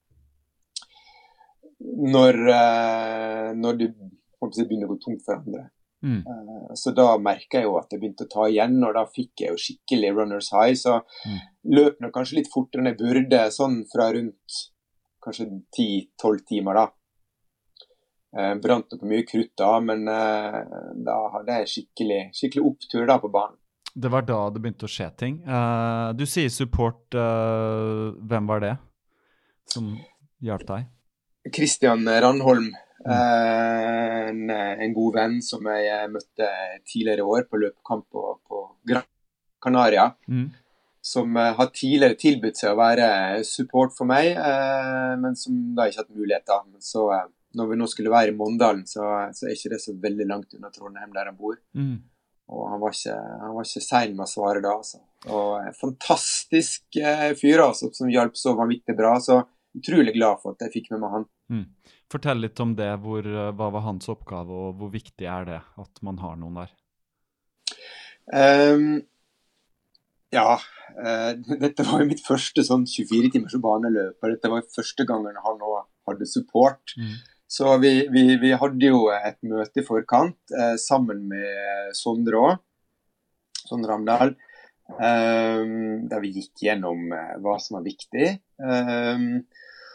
Speaker 7: når, når de begynner å gå tungt for andre. Mm. Så da merket jeg jo at jeg begynte å ta igjen, og da fikk jeg jo skikkelig runners high, så mm. løp nå kanskje litt fortere enn jeg burde, sånn fra rundt kanskje ti til tolv timer da. Eh, brant på mye krutt da, men eh, da hadde jeg skikkelig, skikkelig opptur da på banen.
Speaker 6: Det var da det begynte å skje ting. Uh, du sier support, uh, hvem var det som hjalp deg?
Speaker 7: Christian Randholm, mm. uh, en, en god venn som jeg møtte tidligere i år på løpekamp på, på Gran Canaria, mm. som uh, har tidligere tilbudt seg å være support for meg, uh, men som da ikke hatt mulighet da. Så uh, når vi nå skulle være i Mondalen, så, så er ikke det så veldig langt under Trondheim der han bor. Mm. Og han var ikke, han var ikke sein med å svare da, altså. Og en fantastisk eh, fyr, altså, som hjalp så vanvittig bra, så utrolig glad for at jeg fikk med meg han.
Speaker 6: Mm. Fortell litt om det, hvor, hva var hans oppgave, og hvor viktig er det at man har noen der?
Speaker 7: Um, ja, uh, dette var jo mitt første sånn tjuefire timers baneløp, og dette var første gangen han nå hadde support. Mm. Så vi, vi, vi hadde jo et møte i forkant eh, sammen med Sondre også, Sondre Ramdal, eh, der vi gikk gjennom eh, hva som var viktig. Eh,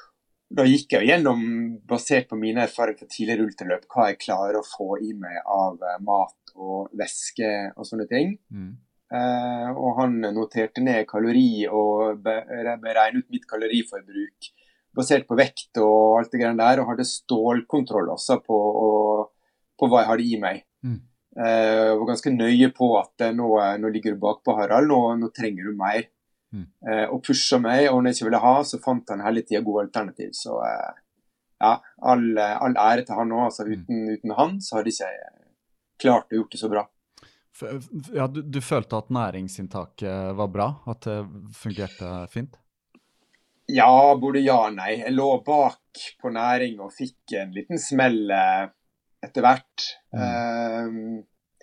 Speaker 7: da gikk jeg gjennom, basert på mine erfaringer fra tidligere ultraløp, hva jeg klarer å få i meg av mat og væske og sånne ting. Mm. Uh, og han noterte ned kalori og beregnet ut mitt kaloriforbruk basert på vekt og alt det greiene der, og hadde stålkontroll også på, og, på hva jeg hadde i meg. Mm. Uh, jeg var ganske nøye på at nå, nå ligger du bak på Harald, nå, nå trenger du mer. Mm. Uh, og pushet meg, og når jeg ikke ville ha, så fant han hele tiden gode alternativ. Så uh, ja, all, all ære til han også. Altså, uten, mm. uten han så hadde ikke jeg klart å gjort det så bra.
Speaker 6: Ja, du, du følte at næringsinntaket var bra? At det fungerte fint?
Speaker 7: Ja, både ja og nei. Jeg lå bak på næring og fikk en liten smell etter hvert. Mm. Um,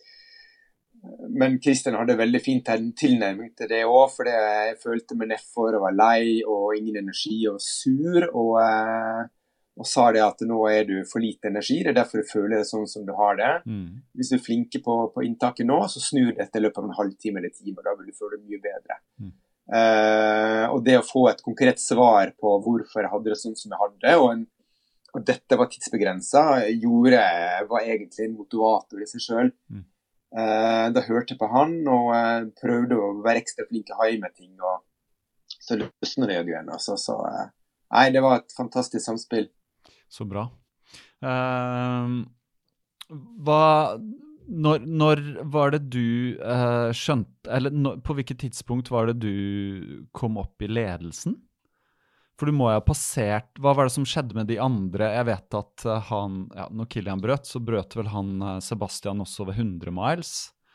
Speaker 7: Men Kristian hadde veldig fint tilnærming til det også, for jeg følte meg nedfor og var lei og ingen energi og sur, og, og sa det at nå er du for lite energi, det er derfor du føler det sånn som du har det. Mm. Hvis du er flinke på, på inntaket nå, så snur dette i løpet av en halvtime eller time, og da vil du føle det mye bedre. Mm. Uh, og det å få et konkret svar på hvorfor jeg hadde det sånn som jeg hadde, og, en, og dette var tidsbegrenset, gjorde, var egentlig en motivator i seg selv. Mm. Uh, da hørte jeg på han og uh, prøvde å være ekstra flink å ha i meg ting, og så løsner det igjen. Altså, så, uh, nei, det var et fantastisk samspill.
Speaker 6: Så bra. Uh, hva, når, når var det du uh, skjønte, eller når, på hvilket tidspunkt var det du kom opp i ledelsen? For du må jo ha passert, hva var det som skjedde med de andre? Jeg vet at han, ja, når Kilian brøt, så brøt vel han Sebastian også ved hundre miles.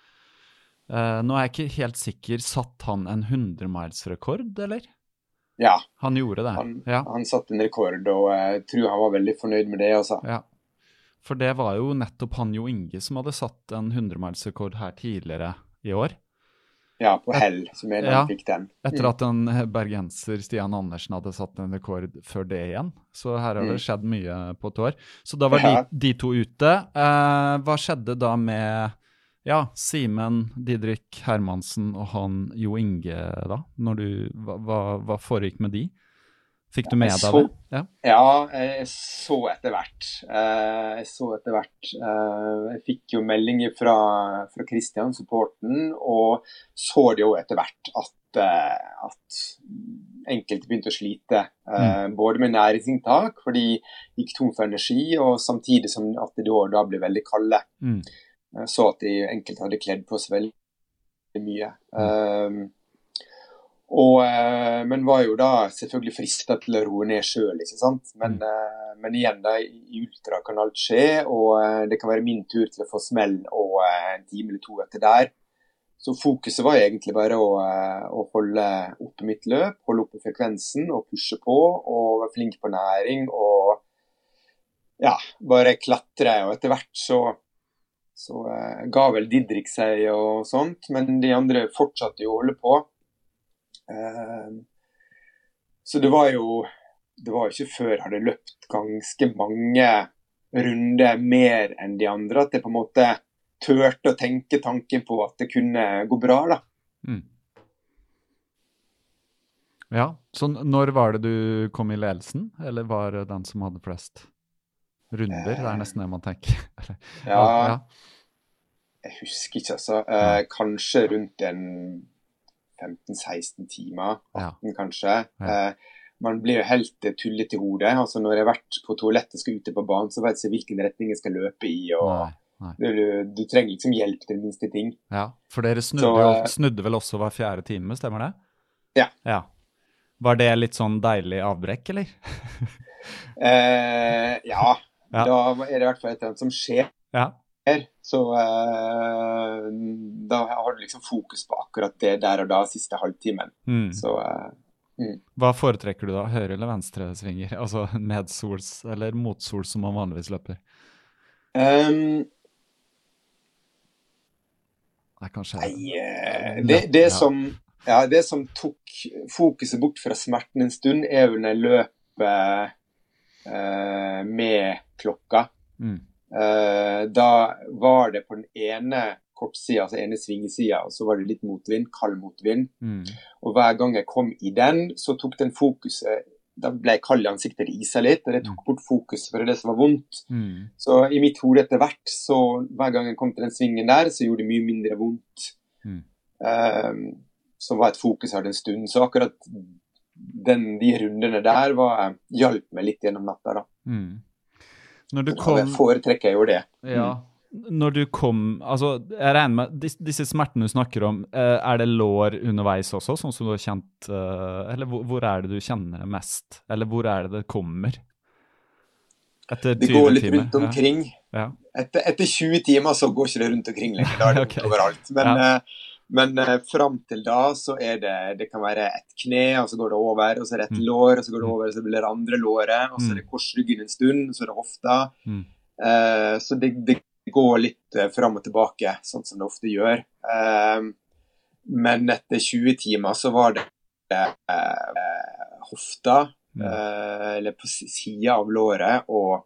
Speaker 6: Uh, nå er jeg ikke helt sikker, satt han en hundre miles rekord, eller?
Speaker 7: Ja.
Speaker 6: Han gjorde det,
Speaker 7: han,
Speaker 6: ja.
Speaker 7: Han satt en rekord, og jeg tror han var veldig fornøyd med det også.
Speaker 6: Ja, for det var jo nettopp han Jo Inge som hadde satt en hundre miles rekord her tidligere i år.
Speaker 7: Ja, på hell, som jeg
Speaker 6: ja,
Speaker 7: fikk den. Mm.
Speaker 6: Etter at en bergenser, Stian Andersen, hadde satt en rekord før det igjen. Så her har det mm. skjedd mye på et år. Så da var ja. de, de to ute. Eh, hva skjedde da med ja, Simen, Didrik Hermansen og han Jo Inge da? Når du, hva, hva, hva foregikk med de? Fikk du med deg det?
Speaker 7: Ja. ja, jeg så etter hvert. Jeg så etter hvert. Jeg fikk jo meldinger fra, fra Kristian, supporten, og så det jo etter hvert at, at enkelte begynte å slite. Mm. Både med næringsinntak, for de gikk tom for energi, og samtidig som at de da ble veldig kalde. Mm. Så at de enkelte hadde kledd på seg veldig mye. Mm. Um, Og, men var jo da selvfølgelig fristet til å roe ned selv, ikke sant? Men, mm. men igjen da, i ultra kan alt skje, og det kan være min tur til å få smell og en time eller to etter der. Så fokuset var egentlig bare å, å holde oppe mitt løp, holde oppe frekvensen og pushe på, og være flink på næring, og ja, bare klatre. Og etter hvert så, så uh, ga vel Didrik seg og sånt, men de andre fortsatte jo å holde på. Uh, så det var jo det var jo ikke før jeg hadde løpt ganske mange runder mer enn de andre at jeg på en måte tørte å tenke tanken på at det kunne gå bra da. Mm.
Speaker 6: Ja, så når var det du kom i ledelsen, eller var det den som hadde flest runder? Uh, det er nesten det man tenker.
Speaker 7: ja, ja, jeg husker ikke altså, uh, kanskje rundt en femten seksten timer, atten ja. kanskje. Ja. Eh, man blir jo helt tullet i hodet. Altså når jeg har vært på toalettet og skal ute på banen, så vet jeg hvilken retning jeg skal løpe i, og nei, nei. Du, du trenger liksom hjelp til minste ting.
Speaker 6: Ja, for dere snudde, så, jo, snudde vel også hver fjerde time, stemmer det?
Speaker 7: Ja.
Speaker 6: Ja. Var det litt sånn deilig avbrekk, eller?
Speaker 7: eh, ja. ja, da er det i hvert fall et eller annet som skjer.
Speaker 6: Ja.
Speaker 7: Så uh, da har du liksom fokus på akkurat det der og da, siste halvtimen. Mm. Så, uh, mm.
Speaker 6: Hva foretrekker du da? Høyre eller venstre svinger? Altså medsols eller motsols som man vanligvis løper?
Speaker 7: Um,
Speaker 6: Nei, kanskje
Speaker 7: nei, uh, det, det, ja. som, ja, det som tok fokuset bort fra smerten en stund er jo når jeg løper uh, med klokka. Mm. Uh, da var det på den ene kortsida, altså ene svingesida, og så var det litt motvind, kald motvind. Mm. Og hver gang jeg kom i den, så tok den fokuset da ble jeg kald i ansiktet, det isa litt, og det tok bort fokus for det som var vondt.
Speaker 6: Mm.
Speaker 7: Så i mitt hode etter hvert, så hver gang jeg kom til den svingen der, så gjorde det mye mindre vondt.
Speaker 6: Mm.
Speaker 7: Um, som var et fokus her en stund, så akkurat den, de rundene der var, hjalp meg litt gjennom natta da.
Speaker 6: Mm. Når du
Speaker 7: kom...
Speaker 6: kom...
Speaker 7: Jeg foretrekker jo det.
Speaker 6: Ja, når du kom, altså jeg regner med, disse, disse smertene du snakker om, eh, er det lår underveis også, sånn som du har kjent, eh, eller hvor, hvor er det du kjenner mest? Eller hvor er det det kommer? Etter
Speaker 7: det går litt rundt omkring.
Speaker 6: Ja. Ja.
Speaker 7: Etter, etter tjue timer så går ikke det rundt omkring lenger, da er det okay. Overalt. Men, ja. eh, men eh, frem til da så er det, det kan være et kne, og så går det over, og så er det et mm. lår, og så går det over, og så blir det andre låret, og så er det korsryggen en stund, og så er det hofta. Mm. Eh, så det, det går litt eh, frem og tilbake, sånn som det ofte gjør. Eh, men etter tjue timer så var det eh, hofta, mm. eh, eller på siden av låret, og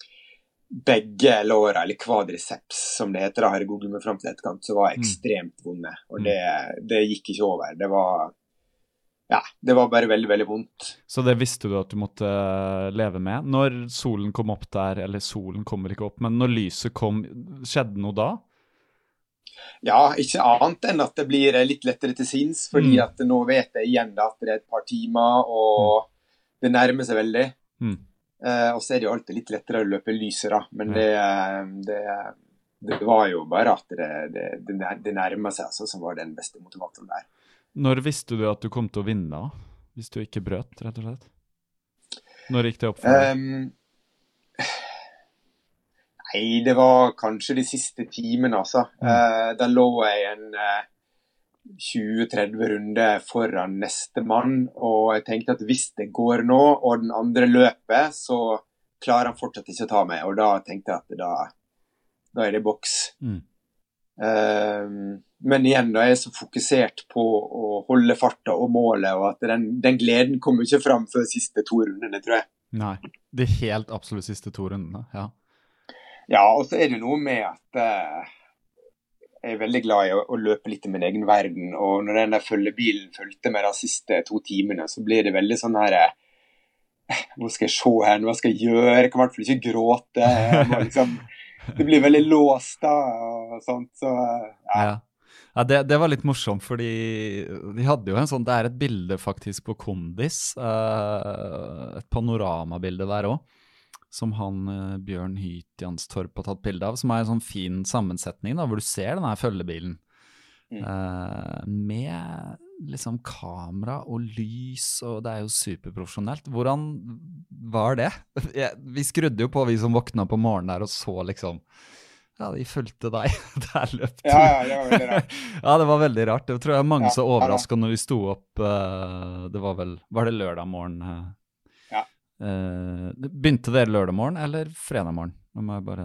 Speaker 7: begge låra, eller kvadriceps, som det heter da, her i Google med frem til etterkant, så var ekstremt vonde, og det, det gikk ikke over. Det var, ja, det var bare veldig, veldig vondt.
Speaker 6: Så det visste du at du måtte leve med? Når solen kom opp der, eller solen kommer ikke opp, men når lyset kom, skjedde noe da?
Speaker 7: Ja, ikke annet enn at det blir litt lettere til sinns, fordi mm. at nå vet jeg igjen da, at det er et par timer, og mm. det nærmer seg veldig. Mm. Uh, og så er det jo alltid litt lettere å løpe lyset da, men det, det, det var jo bare at det, det, det, det nærmer seg, altså, som var den beste motivatoren der.
Speaker 6: Når visste du at du kom til å vinne, hvis du ikke brøt, rett og slett? Når gikk det opp for deg? Um, nei, det var kanskje de siste timene, altså. Mm. Uh, da lå jeg en... Uh, tjue til tretti runder foran neste mann, og jeg tenkte at hvis det går nå, og den andre løper, så klarer han fortsatt ikke å ta meg, og da tenkte jeg at da, da er det boks. Mm. Um, men igjen, da er jeg så fokusert på å holde farta og målet, og at den, den gleden kommer ikke fram før siste to rundene, tror jeg. Nei, det helt absolutt siste to rundene, ja.
Speaker 7: Ja, og så er det noe med at... Uh, jeg er veldig glad i å, å løpe litt i min egen verden, og når den der følgebilen følte meg de siste to timene, så blir det veldig sånn her, eh, hva skal jeg se her, hva skal jeg gjøre, jeg kan i hvert fall ikke gråte, må, liksom, det blir veldig låst da, og sånt, så ja. Ja. Ja, det, det var litt morsomt, fordi de hadde jo en sånn, det er et bilde faktisk på Kondis, uh, et panoramabilde der også, som han uh, Bjørn Hytjanstorp har tatt bilde av, som er en sånn fin sammensetning da, hvor du ser den her følgebilen mm. uh, med liksom kamera og lys, og det er jo superprofesjonelt. Hvordan var det? Vi skrudde jo på, vi som våkna på morgenen der og så liksom, ja, de fulgte deg, der løp du. Ja, ja, det var veldig rart.
Speaker 6: Ja, det var veldig rart. Det tror jeg mange ja, så overrasket når vi sto opp, uh, det var vel, var det lørdag morgen? Uh, Uh, begynte dere lørdag morgen eller fredag morgen? Nå må jeg bare...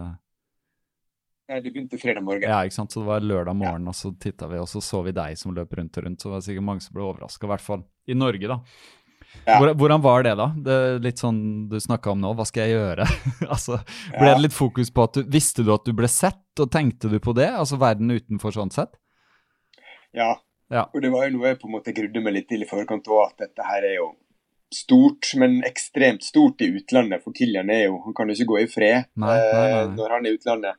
Speaker 7: Ja, det begynte fredag morgen.
Speaker 6: Ja, ikke sant? Så det var lørdag morgen, ja. Og så tittet vi, og så så vi deg som løp rundt og rundt, så var det sikkert mange som ble overrasket, i hvert fall i Norge da. Ja. Hvor, hvordan var det da? Det er litt sånn du snakket om nå, hva skal jeg gjøre? altså, ble ja. Det litt fokus på at du, visste du at du ble sett, og tenkte du på det? Altså verden utenfor sånn sett?
Speaker 7: Ja, ja. Og det var jo noe jeg på en måte grudde meg litt til i forkant også, at dette her er jo stort, men ekstremt stort i utlandet, for Kilian er jo, han kan jo ikke gå i fred nei, nei, nei. Eh, når han er i utlandet.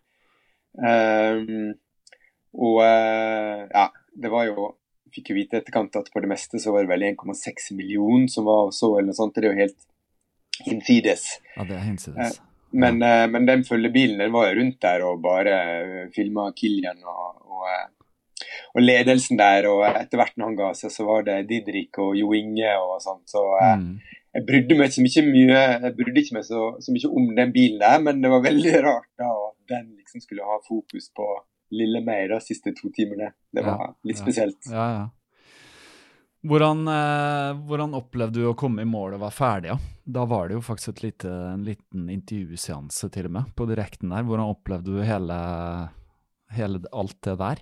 Speaker 7: Um, og uh, ja, det var jo, fikk jo vite etterkant at på det meste så var det vel en komma seks million som var så, eller noe sånt, det er jo helt hinsides.
Speaker 6: Ja, det er hinsides.
Speaker 7: Uh, men, ja. uh, men den følgebilen, den var jo rundt der og bare uh, filmet Kilian og, og uh, og ledelsen der, og etter hvert når han ga seg, så var det Didrik og Jo Inge og sånt, så mm. jeg brydde meg ikke mye, jeg brydde ikke meg så, så mye om den bilen der, men det var veldig rart da, at den liksom skulle ha fokus på lille meg de siste to timene. Det var ja, litt spesielt.
Speaker 6: Ja, ja. ja. Hvordan, eh, hvordan opplevde du å komme i mål og være ferdig? Ja? Da var det jo faktisk et lite, en liten intervjuseanse til og med på direkten der. Hvordan opplevde du hele, hele alt det der?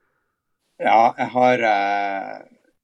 Speaker 7: Ja, jeg har uh,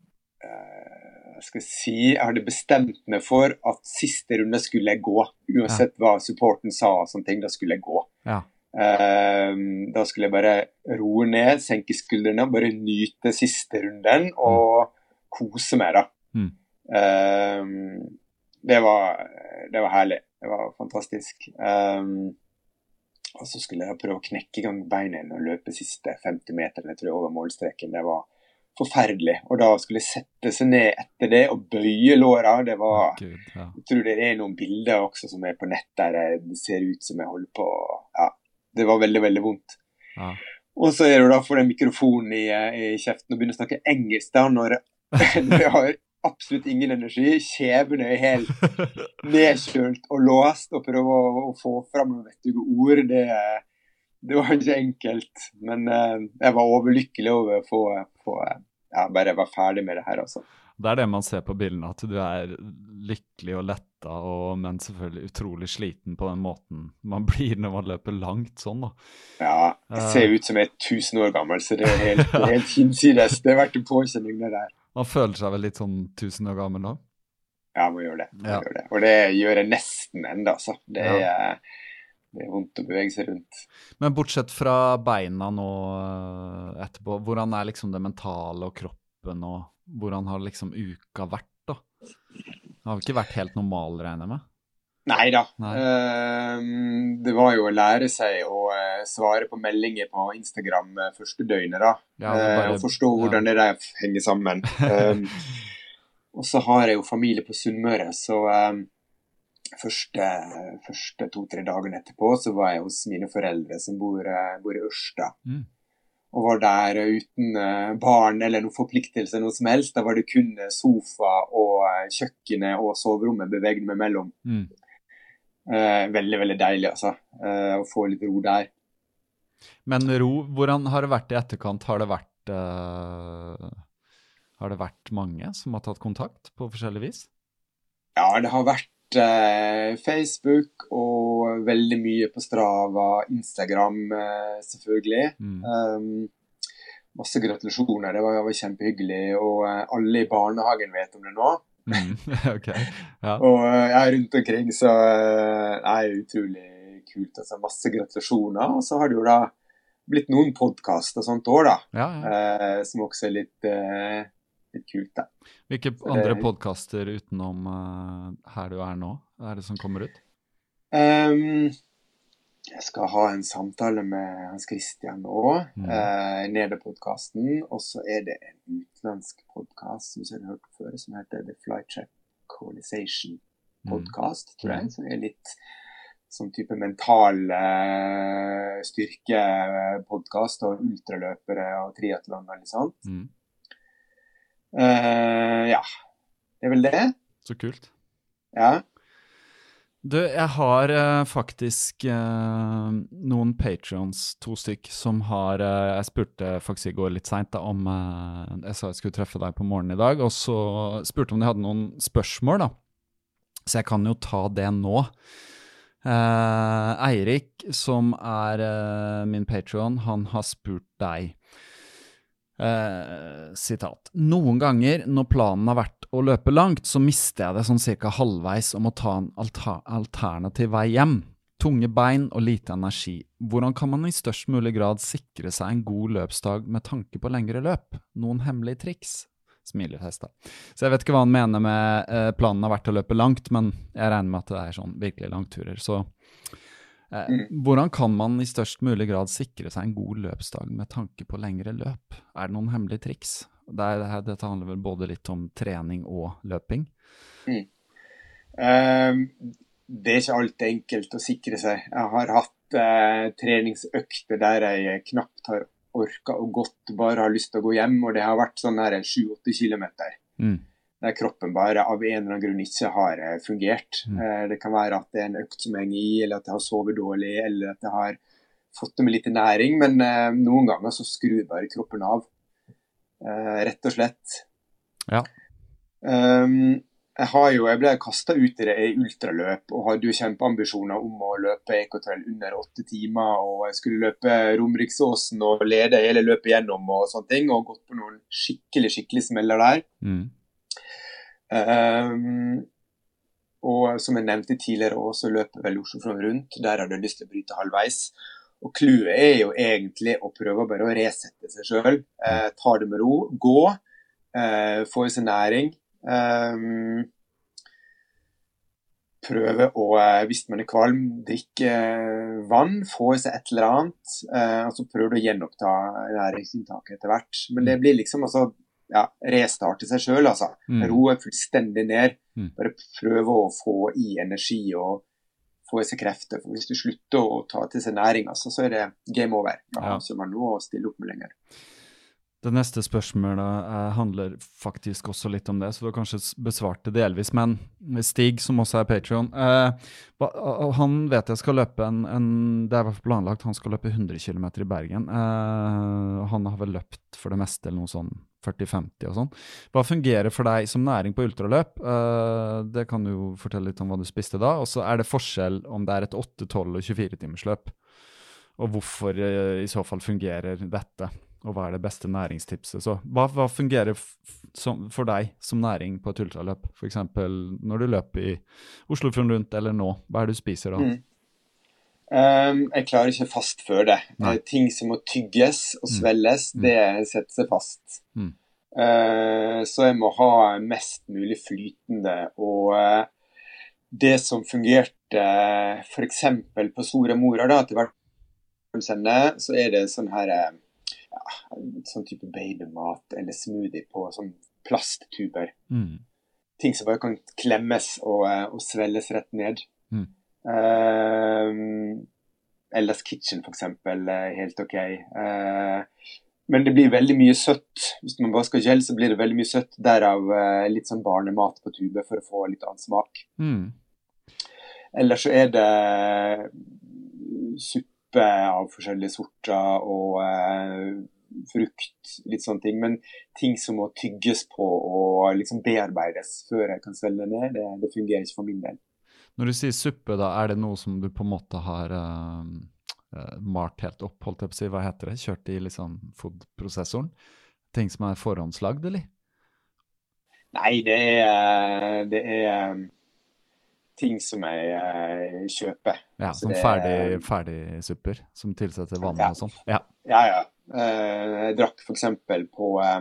Speaker 7: uh, jeg skal si, jeg hadde bestemt meg for at siste runde skulle jeg gå, uansett ja. Hva supporten sa og sånne ting, da skulle jeg gå. Ja. Uh, da skulle jeg bare roe ned, senke skuldrene, bare nyte siste runden og mm. kose meg da. Mm. Uh, det var, det var herlig. Det var fantastisk. Um, og så skulle jeg prøve å knekke i gang beina og løpe siste femti meterne, tror jeg, over målstreken. Det var forferdelig. Og da skulle jeg sette seg ned etter det og bøye låra. Det var,
Speaker 6: Gud, ja.
Speaker 7: Jeg tror det er noen bilder også som er på nett der det ser ut som jeg holder på. Ja, det var veldig, veldig vondt.
Speaker 6: Ja.
Speaker 7: Og så er det da for den mikrofonen i, i kjeften og begynner å snakke engelsk da, når jeg har absolutt ingen energi, kjevene er helt nedkjølt og låst, og prøve å, å få frem noen vettige ord. Det, det var ikke enkelt, men uh, jeg var overlykkelig over å få, få ja, bare være ferdig med det her, altså.
Speaker 6: Det er det man ser på bildene, at du er lykkelig og letta, og, men selvfølgelig utrolig sliten på den måten man blir når man løper langt sånn da.
Speaker 7: Ja, jeg ser ut som jeg er tusen år gammel, så det er helt, det er helt hinsides. Det har vært en påkjenning det der.
Speaker 6: Man føler seg vel litt sånn tusen år gammel da?
Speaker 7: Ja, man gjør det. Man
Speaker 6: ja.
Speaker 7: gjør det. Og det gjør jeg nesten enda, altså. Det er, ja. det er vondt å bevege seg rundt.
Speaker 6: Men bortsett fra beina nå etterpå, hvordan er liksom det mentale og kroppen, og hvordan har liksom uka vært da? Det har ikke vært helt normal, regner jeg med?
Speaker 7: Neida.
Speaker 6: Nei.
Speaker 7: Uh, det var jo å lære seg å uh, svare på meldinger på Instagram uh, første døgnet da.
Speaker 6: Ja, bare, uh,
Speaker 7: og forstå hvordan ja. det der henger sammen. Um, og så har jeg jo familie på Sunnmøre, så um, første, første to-tre dagene etterpå så var jeg hos mine foreldre som bor, uh, bor i Ørsta. Mm. Og var der uh, uten uh, barn eller noen forpliktelse, noe som helst. Da var det kun sofa og uh, kjøkkenet og soverommet bevegde meg mellom. Mm. Uh, veldig, veldig deilig, altså, uh, å få litt ro der.
Speaker 6: Men ro, hvordan har det vært i etterkant? Har det vært, uh, har det vært mange som har tatt kontakt på forskjellig vis?
Speaker 7: Ja, det har vært uh, Facebook og veldig mye på Strava, Instagram uh, selvfølgelig. Mm. Um, masse gratulasjoner, det var, det var kjempehyggelig, og uh, alle i barnehagen vet om det nå.
Speaker 6: Mm, ok, ja.
Speaker 7: Og jeg er rundt omkring, så det er utrolig kult, altså masse gratulasjoner, og så har det jo da blitt noen podcast og sånt år da,
Speaker 6: ja, ja.
Speaker 7: Eh, som også er litt, eh, litt kult da.
Speaker 6: Hvilke så andre det, podcaster utenom uh, her du er nå, er det som kommer ut?
Speaker 7: Um, jeg skal ha en samtale med Hans Christian nå, mm. eh, Nede-podcasten, og så er det en utenlandsk podcast som jeg har hørt før, som heter The Flytrap Coalization podcast, mm. tror jeg, som er litt sånn type mental eh, styrke-podcast og ultraløpere og triathlon og litt sånt. Mm. Eh, ja, det er vel det.
Speaker 6: Så kult.
Speaker 7: Ja.
Speaker 6: Du, jeg har uh, faktisk uh, noen Patreons, to stykk, som har, uh, jeg spurte faktisk i går litt sent da, om uh, jeg sa jeg skulle treffe deg på morgenen i dag, og så spurte om de hadde noen spørsmål da, så jeg kan jo ta det nå. Uh, Eirik, som er uh, min Patreon, han har spurt deg, Uh, sitat. Noen ganger når planen har vært å løpe langt, så mister jeg det sånn cirka halvveis om å ta en alter alternativ vei hjem. Tunge bein og lite energi. Hvordan kan man i størst mulig grad sikre seg en god løpsdag med tanke på lengre løp? Noen hemmelige triks? Smilerfest da. Så jeg vet ikke hva han mener med uh, planen har vært å løpe langt, men jeg regner med at det er sånn virkelig langturer, så Eh, mm. Hvordan kan man i størst mulig grad sikre seg en god løpsdag med tanke på lengre løp? Er det noen hemmelige triks? Det er, det her, dette handler vel både litt om trening og løping.
Speaker 7: Mm. Um, det er ikke alltid enkelt å sikre seg. Jeg har hatt uh, treningsøkter der jeg knapt har orket og godt bare har lyst til å gå hjem, og det har vært sånn her sju-åtte kilometer. Mm. Der kroppen bare av en eller annen grunn ikke har fungert. Mm. Det kan være at det er en økt som henger i, eller at jeg har sovet dårlig, eller at jeg har fått med litt næring, men eh, noen ganger så skrur bare kroppen av. Eh, rett og slett.
Speaker 6: Ja.
Speaker 7: Um, jeg, har jo, jeg ble kastet ut i det i ultraløp, og hadde jo kjempeambisjoner om å løpe Ecotrail under åtte timer, og jeg skulle løpe Romeriksåsen og lede hele løpet gjennom og sånne ting, og gått på noen skikkelig, skikkelig smeller der. Mm. Um, og som jeg nevnte tidligere også, løper vel Oslofjorden rundt. Der hadde jeg lyst til å bryte halvveis, og clouet er jo egentlig å prøve bare å resette seg selv, uh, ta det med ro, gå, uh, få i seg næring, um, prøve å, hvis man er kvalm, drikke vann, få i seg et eller annet, og så prøver du å gjenoppta næringsinntaket etter hvert. Men det blir liksom altså, ja, restarte seg selv, altså. Mm. Roe fullstendig ned. Mm. Bare prøve å få i energi og få i seg krefter. For hvis du slutter å ta til seg næring, altså, så er det game over. Da har ja. man noe å stille opp med lenger.
Speaker 6: Det neste spørsmålet eh, handler faktisk også litt om det, så du har kanskje besvart det delvis, men Stig, som også er Patreon, eh, han vet jeg skal løpe en, en det er i hvert fall planlagt, han skal løpe hundre kilometer i Bergen. Eh, han har vel løpt for det meste, eller noe sånn førti femti og sånn. Hva fungerer for deg som næring på ultraløp? Eh, det kan du jo fortelle litt om hva du spiste da, og så er det forskjell om det er et åtte, tolv og tjuefire timers løp, og hvorfor eh, i så fall fungerer dette? Og hva er det beste næringstipset? Så hva, hva fungerer f- som, for deg som næring på et ultraløp? For eksempel når du løper i Oslofjorden rundt eller nå, hva er det du spiser da?
Speaker 7: Mm. Um, jeg klarer ikke fast før det. Nei. Ting som må tygges og svelles, mm. det setter seg fast. Mm. Uh, så jeg må ha mest mulig flytende, og uh, det som fungerte uh, for eksempel på Soria Moria da, til hvert sende, så er det sånn her uh, ja, sånn type babymat eller smoothie på sånn plasttuber. Mm. Ting som bare kan klemmes og, og svelles rett ned. Mm. Uh, Ella's Kitchen for eksempel, helt ok. Uh, men det blir veldig mye søtt. Hvis man bare skal gel, så blir det veldig mye søtt. Derav uh, litt sånn barnemat på tube for å få litt annen smak. Mm. Ellers så er det suppe av forskjellige sorter og eh, frukt, litt sånne ting, men ting som må tygges på og liksom bearbeides før jeg kan svelge ned, det, det fungerer ikke for min del.
Speaker 6: Når du sier suppe da, er det noe som du på en måte har uh, uh, malt helt opp, holdt jeg på å si, hva heter det? Kjørt i liksom food-prosessoren? Ting som er forhåndslagd, eller?
Speaker 7: Nei, det er, det er ting som jeg uh, kjøper.
Speaker 6: Ja, som ferdig, ferdig supper, som tilsetter vann
Speaker 7: ja.
Speaker 6: og sånn. Ja,
Speaker 7: ja. ja. Uh, jeg drakk for eksempel på, uh,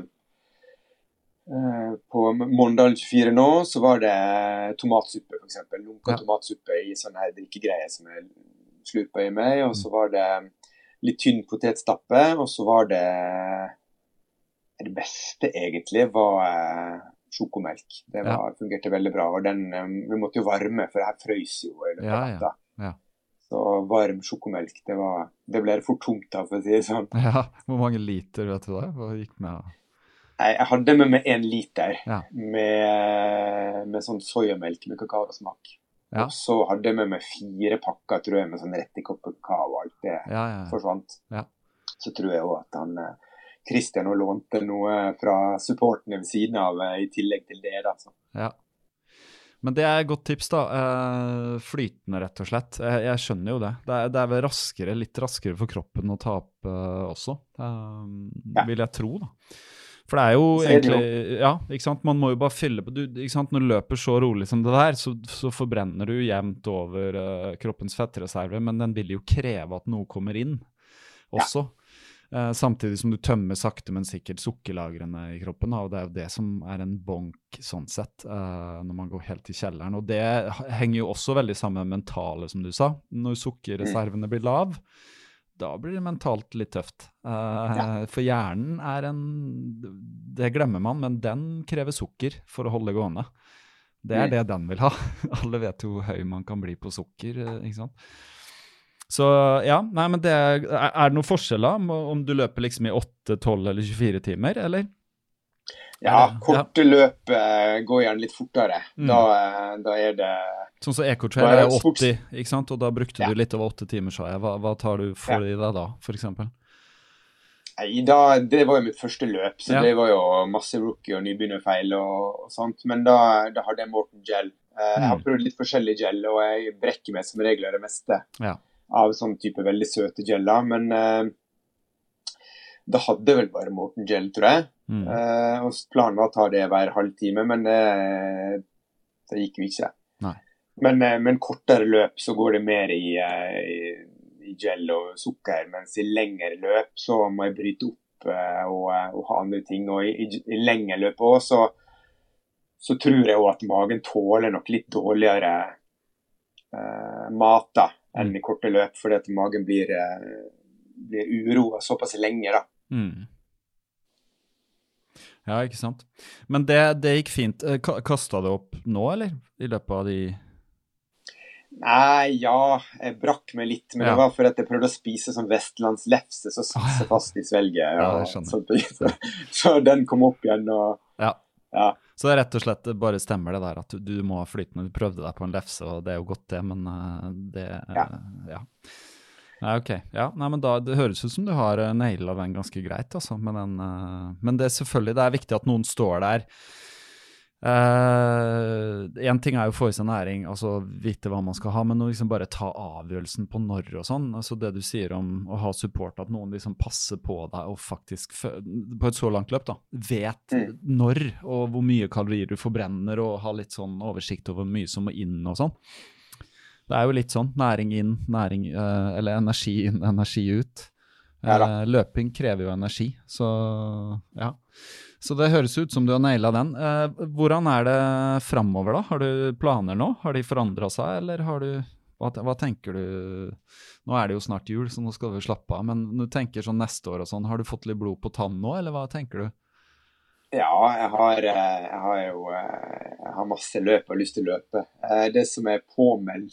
Speaker 7: uh, på Måndalen tjuefire nå, så var det tomatsuppe for eksempel. Lunka ja. tomatsuppe i sånne her drikkegreier som jeg slurpa i meg, og så var det litt tynn potetstappe, og så var det det beste egentlig var uh, sjokomelk. Det var, ja. fungerte veldig bra, og den, um, vi måtte jo varme, for det her frøys jo i løpet av natta. Ja, ja. Så varm sjokomelk, det, var, det ble for tungt da, for å si det sånn.
Speaker 6: Ja, hvor mange liter vet du da? Hva gikk med?
Speaker 7: Nei, jeg hadde med meg en liter
Speaker 6: ja.
Speaker 7: med, med sånn sojamelk med kakaosmak. Ja. Og så hadde jeg med meg fire pakker, tror jeg, med sånn rett i kopp kakao, og alt det
Speaker 6: ja, ja, ja.
Speaker 7: forsvant.
Speaker 6: Ja.
Speaker 7: Så tror jeg også at han... Christian har lånte noe fra supportene ved siden av, i tillegg til det da. Så.
Speaker 6: Ja. Men det er et godt tips da, eh, flytende rett og slett. Jeg, jeg skjønner jo det. Det er, det er vel raskere, litt raskere for kroppen å ta opp eh, også, eh, ja. vil jeg tro da. For det er jo så egentlig, er det jo. Ja, ikke sant? Man må jo bare fylle på, du, ikke sant? Når du løper så rolig som det der, så, så forbrenner du jevnt over uh, kroppens fettreserve, men den vil jo kreve at noe kommer inn også. Ja. Uh, samtidig som du tømmer sakte, men sikkert sukkerlagrene i kroppen, og det er jo det som er en bonk sånn sett, uh, når man går helt til kjelleren. Og det henger jo også veldig sammen med mentale, som du sa. Når sukkerreservene blir lav, da blir det mentalt litt tøft. Uh, ja. For hjernen er en, det glemmer man, men den krever sukker for å holde gående. Det er mm. det den vil ha. Alle vet jo hvor høy man kan bli på sukker, ikke sant? Så ja, nei, men det er, er det noen forskjell da, om du løper liksom i åtte, tolv eller tjuefire timer, eller?
Speaker 7: Ja, korte ja. løp uh, går gjerne litt fortere. Mm. Da, da er det...
Speaker 6: Sånn så Ecotrail er åtti, ikke sant? Og da brukte ja. du litt over åtte timer, sa jeg. Hva, hva tar du for ja. i deg da, for eksempel?
Speaker 7: Nei, da, det var jo mitt første løp, så ja. det var jo masse rookie og nybegynnerfeil og, og sånt. Men da, da hadde jeg Morten Gel. Uh, mm. Jeg har prøvd litt forskjellig gel, og jeg brekker meg som regel det meste. Ja. Av sånn type veldig søte geller, men uh, da hadde jeg vel bare Morten Gel, tror jeg. Mm. Uh, og planen var å ta det hver halv time, men uh, det gikk jo ikke.
Speaker 6: Nei.
Speaker 7: Men, uh, men kortere løp så går det mer i, uh, i, i gel og sukker, mens i lengre løp så må jeg bryte opp uh, og, og ha andre ting. Og i, i, i lengre løp også, så, så tror jeg også at magen tåler nok litt dårligere uh, mata enn i korte løp, fordi at magen blir, uh, blir uroa såpass lenge da.
Speaker 6: Mm. Ja, ikke sant. Men det, det gikk fint. Kastet du opp nå, eller? I løpet av de...
Speaker 7: Nei, ja, jeg brakk meg litt, men
Speaker 6: ja.
Speaker 7: Det var for at jeg prøvde å spise som vestlandslefse, så satt jeg fast i svelget. Ja,
Speaker 6: ja, det skjønner jeg.
Speaker 7: Så, så den kom opp igjen, og...
Speaker 6: Ja.
Speaker 7: Ja.
Speaker 6: Så det er rett og slett bare stemmer det der, at du, du må ha flytende. Du prøvde deg på en lefse, og det er jo godt det, men uh, det... Uh, ja. ja. Nei, ok. Ja, nei, men da, det høres ut som du har uh, nailet den ganske greit, altså. Men, den, uh, men det er selvfølgelig, det er viktig at noen står der. Uh, en ting er jo å få i seg næring, altså vite hva man skal ha, men å liksom bare ta avgjørelsen på når og sånn. Altså det du sier om å ha support, at noen liksom passer på deg og faktisk, på et så langt løp da, vet mm. når og hvor mye kalorier du forbrenner, og ha litt sånn oversikt over hvor mye som må inn og sånn. Det er jo litt sånn, næring inn, næring, uh, eller energi inn, energi ut. Uh, ja løping krever jo energi, så ja. Så det høres ut som du har nailet den. Uh, hvordan er det fremover da? Har du planer nå? Har de forandret seg, eller har du, hva, hva tenker du? Nå er det jo snart jul, så nå skal vi slappe av, men når du tenker sånn neste år og sånn, har du fått litt blod på tann nå, eller hva tenker du?
Speaker 7: Ja, jeg har, jeg har jo jeg har masse løp og lyst til å løpe. Det som er påmeldt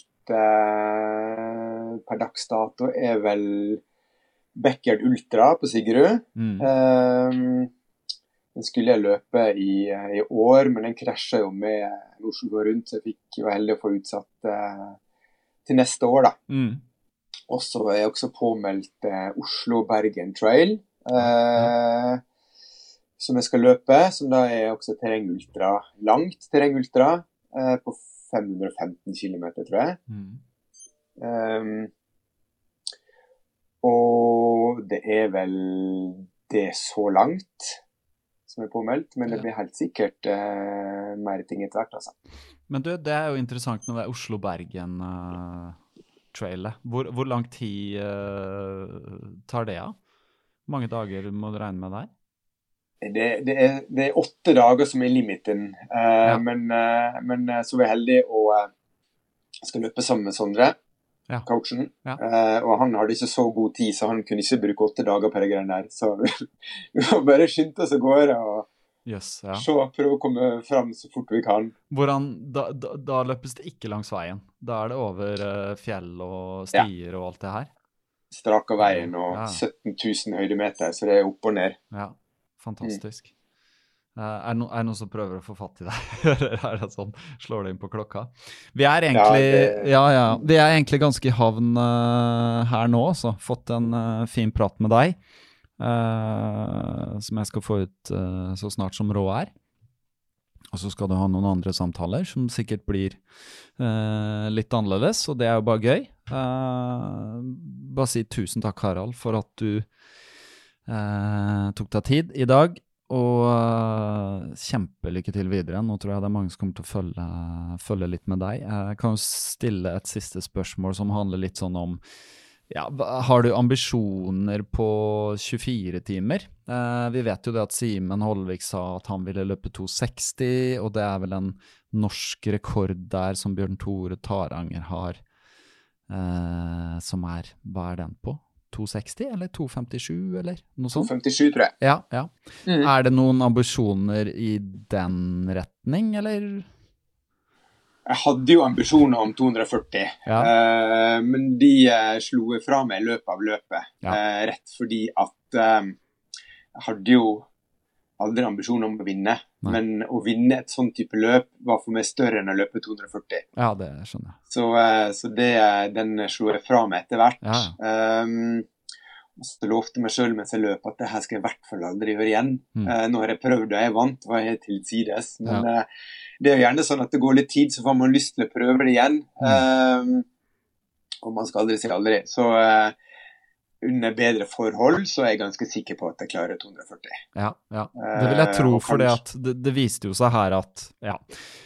Speaker 7: per dags dato er vel Backyard Ultra på Sigrud. Mm. Um, den skulle jeg løpe i, i år, men den krasjet jo med Oslo går rundt, så jeg fikk jo heldig å få utsatt uh, til neste år da. Mm. Og så er jeg også påmeldt uh, Oslo-Bergen Trail, uh, som jeg skal løpe, som da er også terrengultra, langt terrengultra, uh, på fem hundre og femten kilometer, tror jeg. Mm. Um, og det er vel det så langt som er påmeldt, men det blir helt sikkert uh, mer ting etter hvert, altså.
Speaker 6: Men du, det er jo interessant med det Oslo-Bergen uh, trailet. Hvor, hvor lang tid uh, tar det av? Hvor mange dager må du regne med der?
Speaker 7: Det, det, er, det er åtte dager som er limiten, uh, ja. men, uh, men så er jeg heldig å uh, skal løpe sammen med Sondre, ja. coachen, ja. Uh, og han hadde ikke så god tid, så han kunne ikke bruke åtte dager på det greiene der, så vi må bare skynde oss å gå og
Speaker 6: yes, ja.
Speaker 7: så prøve å komme frem så fort vi kan.
Speaker 6: Hvordan, da, da, da løpes det ikke langs veien? Da er det over uh, fjell og stier ja. og alt det her?
Speaker 7: Strak av veien og ja. sytten tusen høydemeter, så det er opp og ned.
Speaker 6: Ja. Fantastisk. Mm. Uh, er, no, er det noen som prøver å få fatt i deg? Eller er det sånn, slår det inn på klokka? Vi er egentlig, ja, det... ja, ja, vi er egentlig ganske i havn uh, her nå, så fått en uh, fin prat med deg, uh, som jeg skal få ut uh, så snart som råd er. Og så skal du ha noen andre samtaler, som sikkert blir uh, litt annerledes, og det er jo bare gøy. Uh, bare si tusen takk, Harald, for at du Uh, tok deg tid i dag, og uh, kjempelykke til videre. Nå tror jeg det er mange som kommer til å følge, følge litt med deg. Jeg uh, kan jo stille et siste spørsmål som handler litt sånn om, ja, har du ambisjoner på tjuefire timer? Uh, vi vet jo det at Simen Holvik sa at han ville løpe to seksti, og det er vel en norsk rekord der som Bjørn Tore Taranger har, uh, som er, hva er den på? to seksti eller to femtisju eller noe sånt?
Speaker 7: to femtisju tror jeg.
Speaker 6: Ja, ja. Mm. Er det noen ambisjoner i den retning, eller?
Speaker 7: Jeg hadde jo ambisjoner om to førti, ja. uh, men de uh, slo fra meg i løpet av løpet, ja. uh, rett fordi at uh, jeg hadde jo aldri ambisjoner om å vinne, Nei. men å vinne et sånn type løp var for meg større enn å løpe to førti.
Speaker 6: Ja, det skjønner jeg.
Speaker 7: Så, uh, så det, den slo jeg fra meg etter hvert. Ja. Um, så lovte meg selv mens jeg løp at det her skal jeg i hvert fall aldri gjøre igjen. Mm. Uh, nå har jeg prøvd og jeg vant, var jeg til sides. Men ja. uh, det er jo gjerne sånn at det går litt tid, så får man lyst til å prøve det igjen. Mm. Um, og man skal aldri si aldri. Så uh, under bedre forhold, så er jeg ganske sikker på at jeg klarer to førti.
Speaker 6: Ja, ja. Det vil jeg tro, uh, for det, det viste jo seg her at, ja,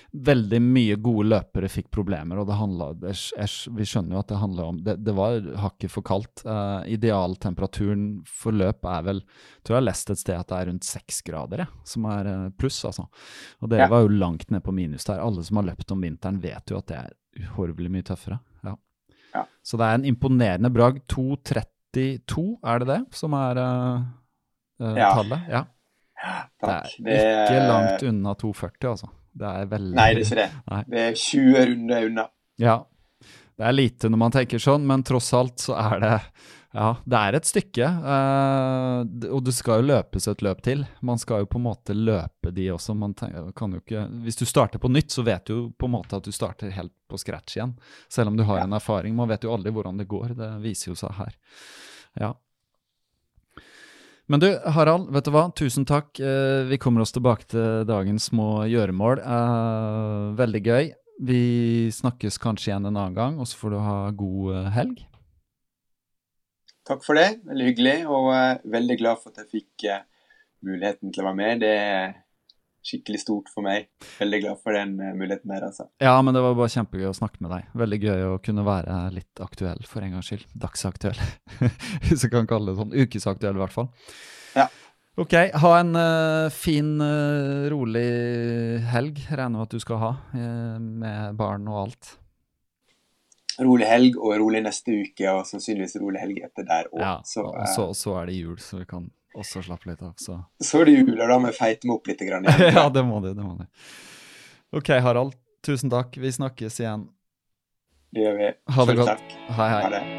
Speaker 6: veldig mye gode løpere fikk problemer, og det handlet, vi skjønner jo at det handler om, det, det var hakket for kaldt. Uh, idealtemperaturen for løp er vel, tror jeg har lest et sted at det er rundt seks grader, ja, som er uh, pluss, altså. Og det ja. var jo langt ned på minus der. Alle som har løpt om vinteren vet jo at det er uhorvelig mye tøffere. Ja. Ja. Så det er en imponerende bragd. to trettito, er det det som er uh, uh, ja. tallet? Ja.
Speaker 7: Takk.
Speaker 6: Det er ikke det... langt unna to førti, altså. Det er veldig...
Speaker 7: Nei, det er ikke det. Nei. Det er tjue runder unna.
Speaker 6: Ja, det er lite når man tenker sånn, men tross alt så er det, ja, det er et stykke, uh, og det skal jo løpes et løp til. Man skal jo på en måte løpe de også. Man tenker, kan jo ikke, hvis du starter på nytt, så vet du jo på en måte at du starter helt på scratch igjen, selv om du har ja. en erfaring. Man vet jo aldri hvordan det går, det viser jo seg her. Ja. Men du, Harald, vet du hva? Tusen takk. Eh, vi kommer oss tilbake til dagens små gjøremål. Eh, veldig gøy. Vi snakkes kanskje igjen en annen gang, og så får du ha god helg.
Speaker 7: Takk for det. Veldig hyggelig, og uh, veldig glad for at jeg fikk uh, muligheten til å være med. Det er skikkelig stort for meg. Veldig glad for den uh, muligheten her, altså.
Speaker 6: Ja, men det var bare kjempegøy å snakke med deg. Veldig gøy å kunne være litt aktuell for en gangs skyld. Dagsaktuell. Hvis jeg kan kalle det sånn. Ukesaktuell i hvert fall.
Speaker 7: Ja.
Speaker 6: Ok, ha en uh, fin, uh, rolig helg. Regner med at du skal ha, uh, med barn og alt.
Speaker 7: Rolig helg og rolig neste uke, og sannsynligvis rolig helg etter der også.
Speaker 6: Ja,
Speaker 7: så,
Speaker 6: og så, så er det jul, så vi kan også slappe litt av. Så,
Speaker 7: så er det jul, og da må jeg feite meg opp litt grann igjen.
Speaker 6: Ja, det må du, det må du. Ok, Harald, tusen takk. Vi snakkes igjen.
Speaker 7: Det gjør vi.
Speaker 6: Ha det
Speaker 7: Selv
Speaker 6: godt.
Speaker 7: Takk.
Speaker 6: Hei, hei.
Speaker 7: Ha det.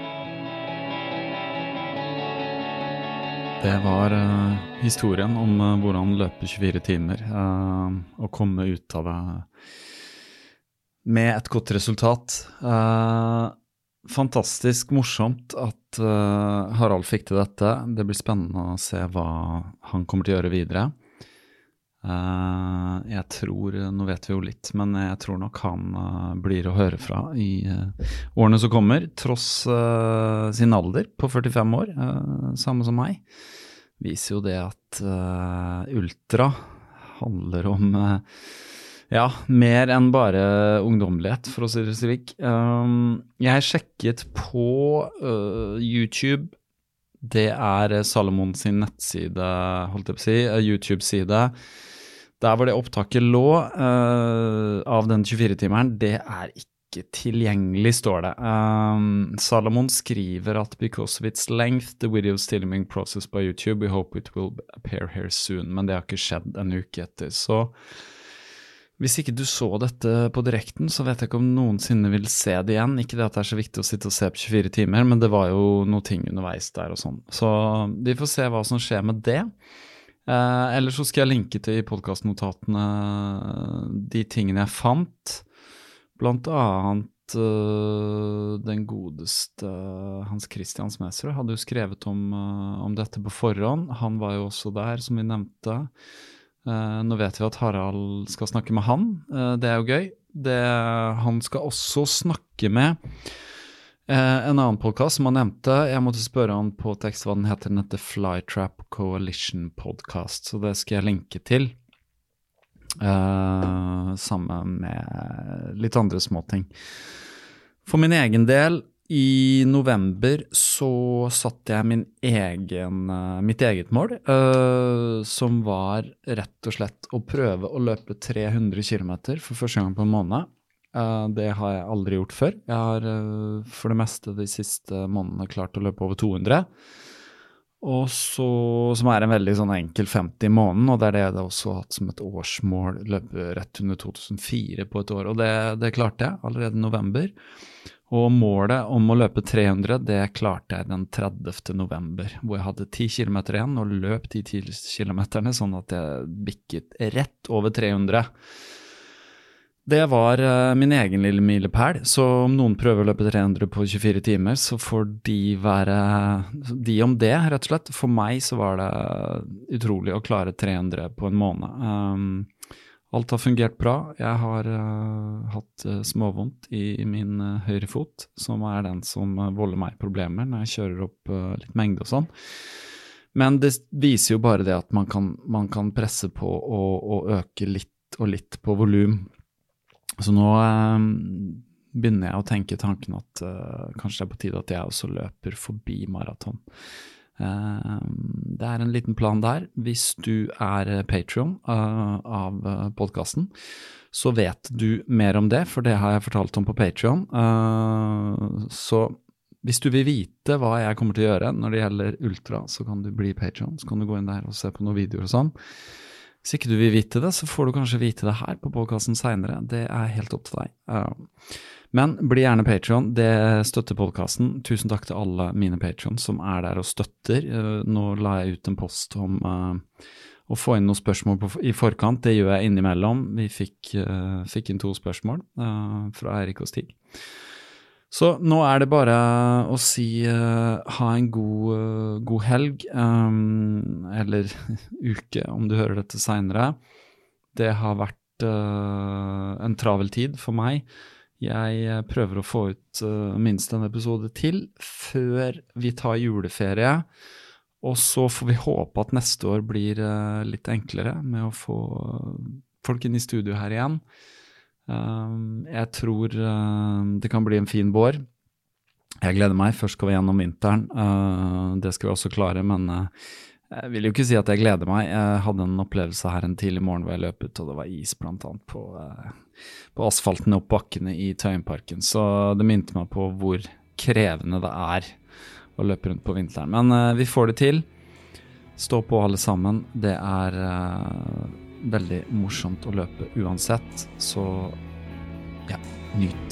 Speaker 6: Det var uh, historien om uh, hvordan løpe tjuefire timer uh, og komme ut av det med et godt resultat. Uh, fantastisk morsomt at uh, Harald fikk til dette. Det blir spennende å se hva han kommer til å gjøre videre. Uh, jeg tror, nå vet vi jo litt, men jeg tror nok han uh, blir å høre fra i uh, årene som kommer, tross uh, sin alder på førtifem år, uh, samme som meg. Viser jo det at uh, ultra handler om uh, ja, mer enn bare ungdommelighet, for å si det slik. Um, jeg sjekket på uh, YouTube. Det er Salomon sin nettside, holdt jeg på å si, uh, YouTube-side. Der hvor det opptaket lå uh, av den tjuefire-timeren, det er ikke tilgjengelig, står det. Um, Salomon skriver at because of its length, the video is still being processed by YouTube. We hope it will appear here soon. Men det har ikke skjedd en uke etter. Så hvis ikke du så dette på direkten, så vet jeg ikke om noensinne vil se det igjen. Ikke det at det er så viktig å sitte og se på tjuefire timer, men det var jo noe ting underveis der og sånn. Så vi får se hva som skjer med det. Eh, eller så skal jeg linke til i podcastnotatene de tingene jeg fant. Blant annet uh, den godeste Hans Christian Smedsrud hadde jo skrevet om, uh, om dette på forhånd. Han var jo også der, som vi nevnte. Uh, nå vet vi at Harald skal snakke med han. Uh, det er jo gøy. Det, han skal også snakke med uh, en annen podcast som han nevnte. Jeg måtte spørre han på tekst hva den heter. Den heter Flytrap Coalition Podcast, så det skal jeg linke til. Uh, sammen med litt andre småting. For min egen del, i november så satte jeg min egen, uh, mitt eget mål, uh, som var rett og slett å prøve å løpe tre hundre kilometer for første gang på en måned. Uh, det har jeg aldri gjort før. Jeg har uh, for det meste de siste månedene klart å løpe over to hundre. Og så, som er en veldig sånn enkel femti i måneden, og det er det jeg har også hatt som et årsmål, løpe rett under to tusen fire på et år, og det, det klarte jeg allerede i november. Og målet om å løpe tre hundre, det klarte jeg den tredivte november, hvor jeg hadde ti kilometer igjen, og løp de ti kilometerne, sånn at jeg bikket rett over tre hundre. Det var uh, min egen lille milepæl, så om noen prøver å løpe tre hundre på tjuefire timer, så får de være de om det, rett og slett. For meg så var det utrolig å klare tre hundre på en måned. Um, alt har fungert bra. Jeg har uh, hatt uh, småvondt i, i min uh, høyre fot, som er den som uh, volder meg problemer når jeg kjører opp uh, litt mengde og sånn. Men det viser jo bare det at man kan, man kan presse på og, og øke litt og litt på volum. Så nå eh, begynner jeg å tenke tanken at eh, kanskje det er på tide at jeg også løper forbi maraton. Eh, det er en liten plan der. Hvis du er Patreon eh, av podcasten, så vet du mer om det, for det har jeg fortalt om på Patreon. Eh, så hvis du vil vite hva jeg kommer til å gjøre når det gjelder ultra, så kan du bli Patreon, så kan du gå inn der og se på noen videoer og sånn. Hvis ikke du vil vite det, så får du kanskje vite det her på podcasten senere. Det er helt opp til deg. Men bli gjerne Patreon, det støtter podcasten. Tusen takk til alle mine Patreons som er der og støtter. Nå la jeg ut en post om uh, å få inn noen spørsmål på, i forkant. Det gjør jeg innimellom. Vi fikk, uh, fikk inn to spørsmål uh, fra Eirik og Stig. Så nå er det bare å si uh, ha en god, uh, god helg, um, eller uke om du hører dette senere. Det har vært uh, en travel tid for meg. Jeg prøver å få ut uh, minst en episode til før vi tar juleferie, og så får vi håpe at neste år blir uh, litt enklere med å få folk inn i studio her igjen. Uh, jeg tror uh, det kan bli en fin vår. Jeg gleder meg. Først skal vi gjennom vinteren. Uh, det skal vi også klare, men uh, jeg vil jo ikke si at jeg gleder meg. Jeg hadde en opplevelse her en tidlig morgen hvor jeg løp ut, og det var is blant annet på, uh, på asfalten opp bakkene i Tøyenparken. Så det minte meg på hvor krevende det er å løpe rundt på vinteren. Men uh, vi får det til. Stå på alle sammen. Det er... Uh, veldig morsomt å løpe uansett, så ja, nyt.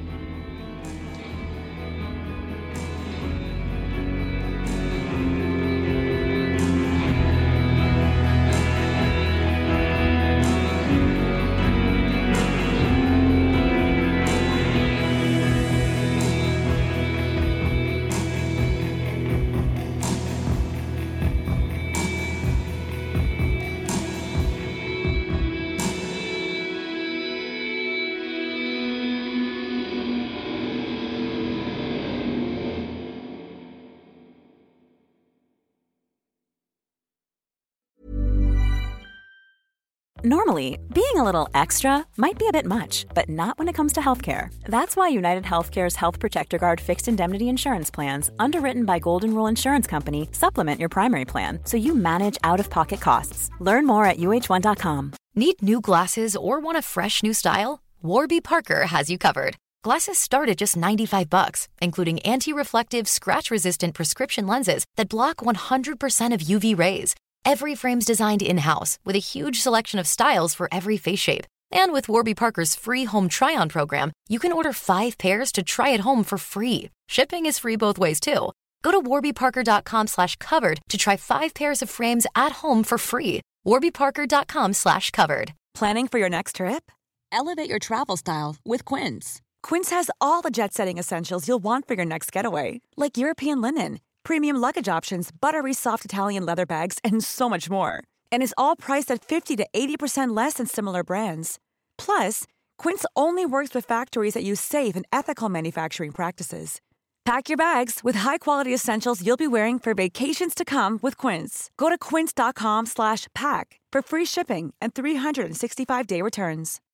Speaker 4: Normally, being a little extra might be a bit much, but not when it comes to healthcare. That's why United Healthcare's Health Protector Guard fixed indemnity insurance plans, underwritten by Golden Rule Insurance Company, supplement your primary plan so you manage out-of-pocket costs. Learn more at U H one dot com.
Speaker 8: Need new glasses or want a fresh new style? Warby Parker has you covered. Glasses start at just ninety-five bucks, including anti-reflective, scratch-resistant prescription lenses that block one hundred percent of U V rays. Every frame's designed in-house with a huge selection of styles for every face shape. And with Warby Parker's free home try-on program, you can order five pairs to try at home for free. Shipping is free both ways, too. Go to warbyparker.com slash covered to try five pairs of frames at home for free. warbyparker.com slash covered.
Speaker 9: Planning for your next trip?
Speaker 10: Elevate your travel style with Quince.
Speaker 9: Quince has all the jet-setting essentials you'll want for your next getaway, like European linen, premium luggage options, buttery soft Italian leather bags, and so much more. And is all priced at fifty to eighty percent less than similar brands. Plus, Quince only works with factories that use safe and ethical manufacturing practices. Pack your bags with high-quality essentials you'll be wearing for vacations to come with Quince. Go to quince.com slash pack for free shipping and three sixty-five day returns.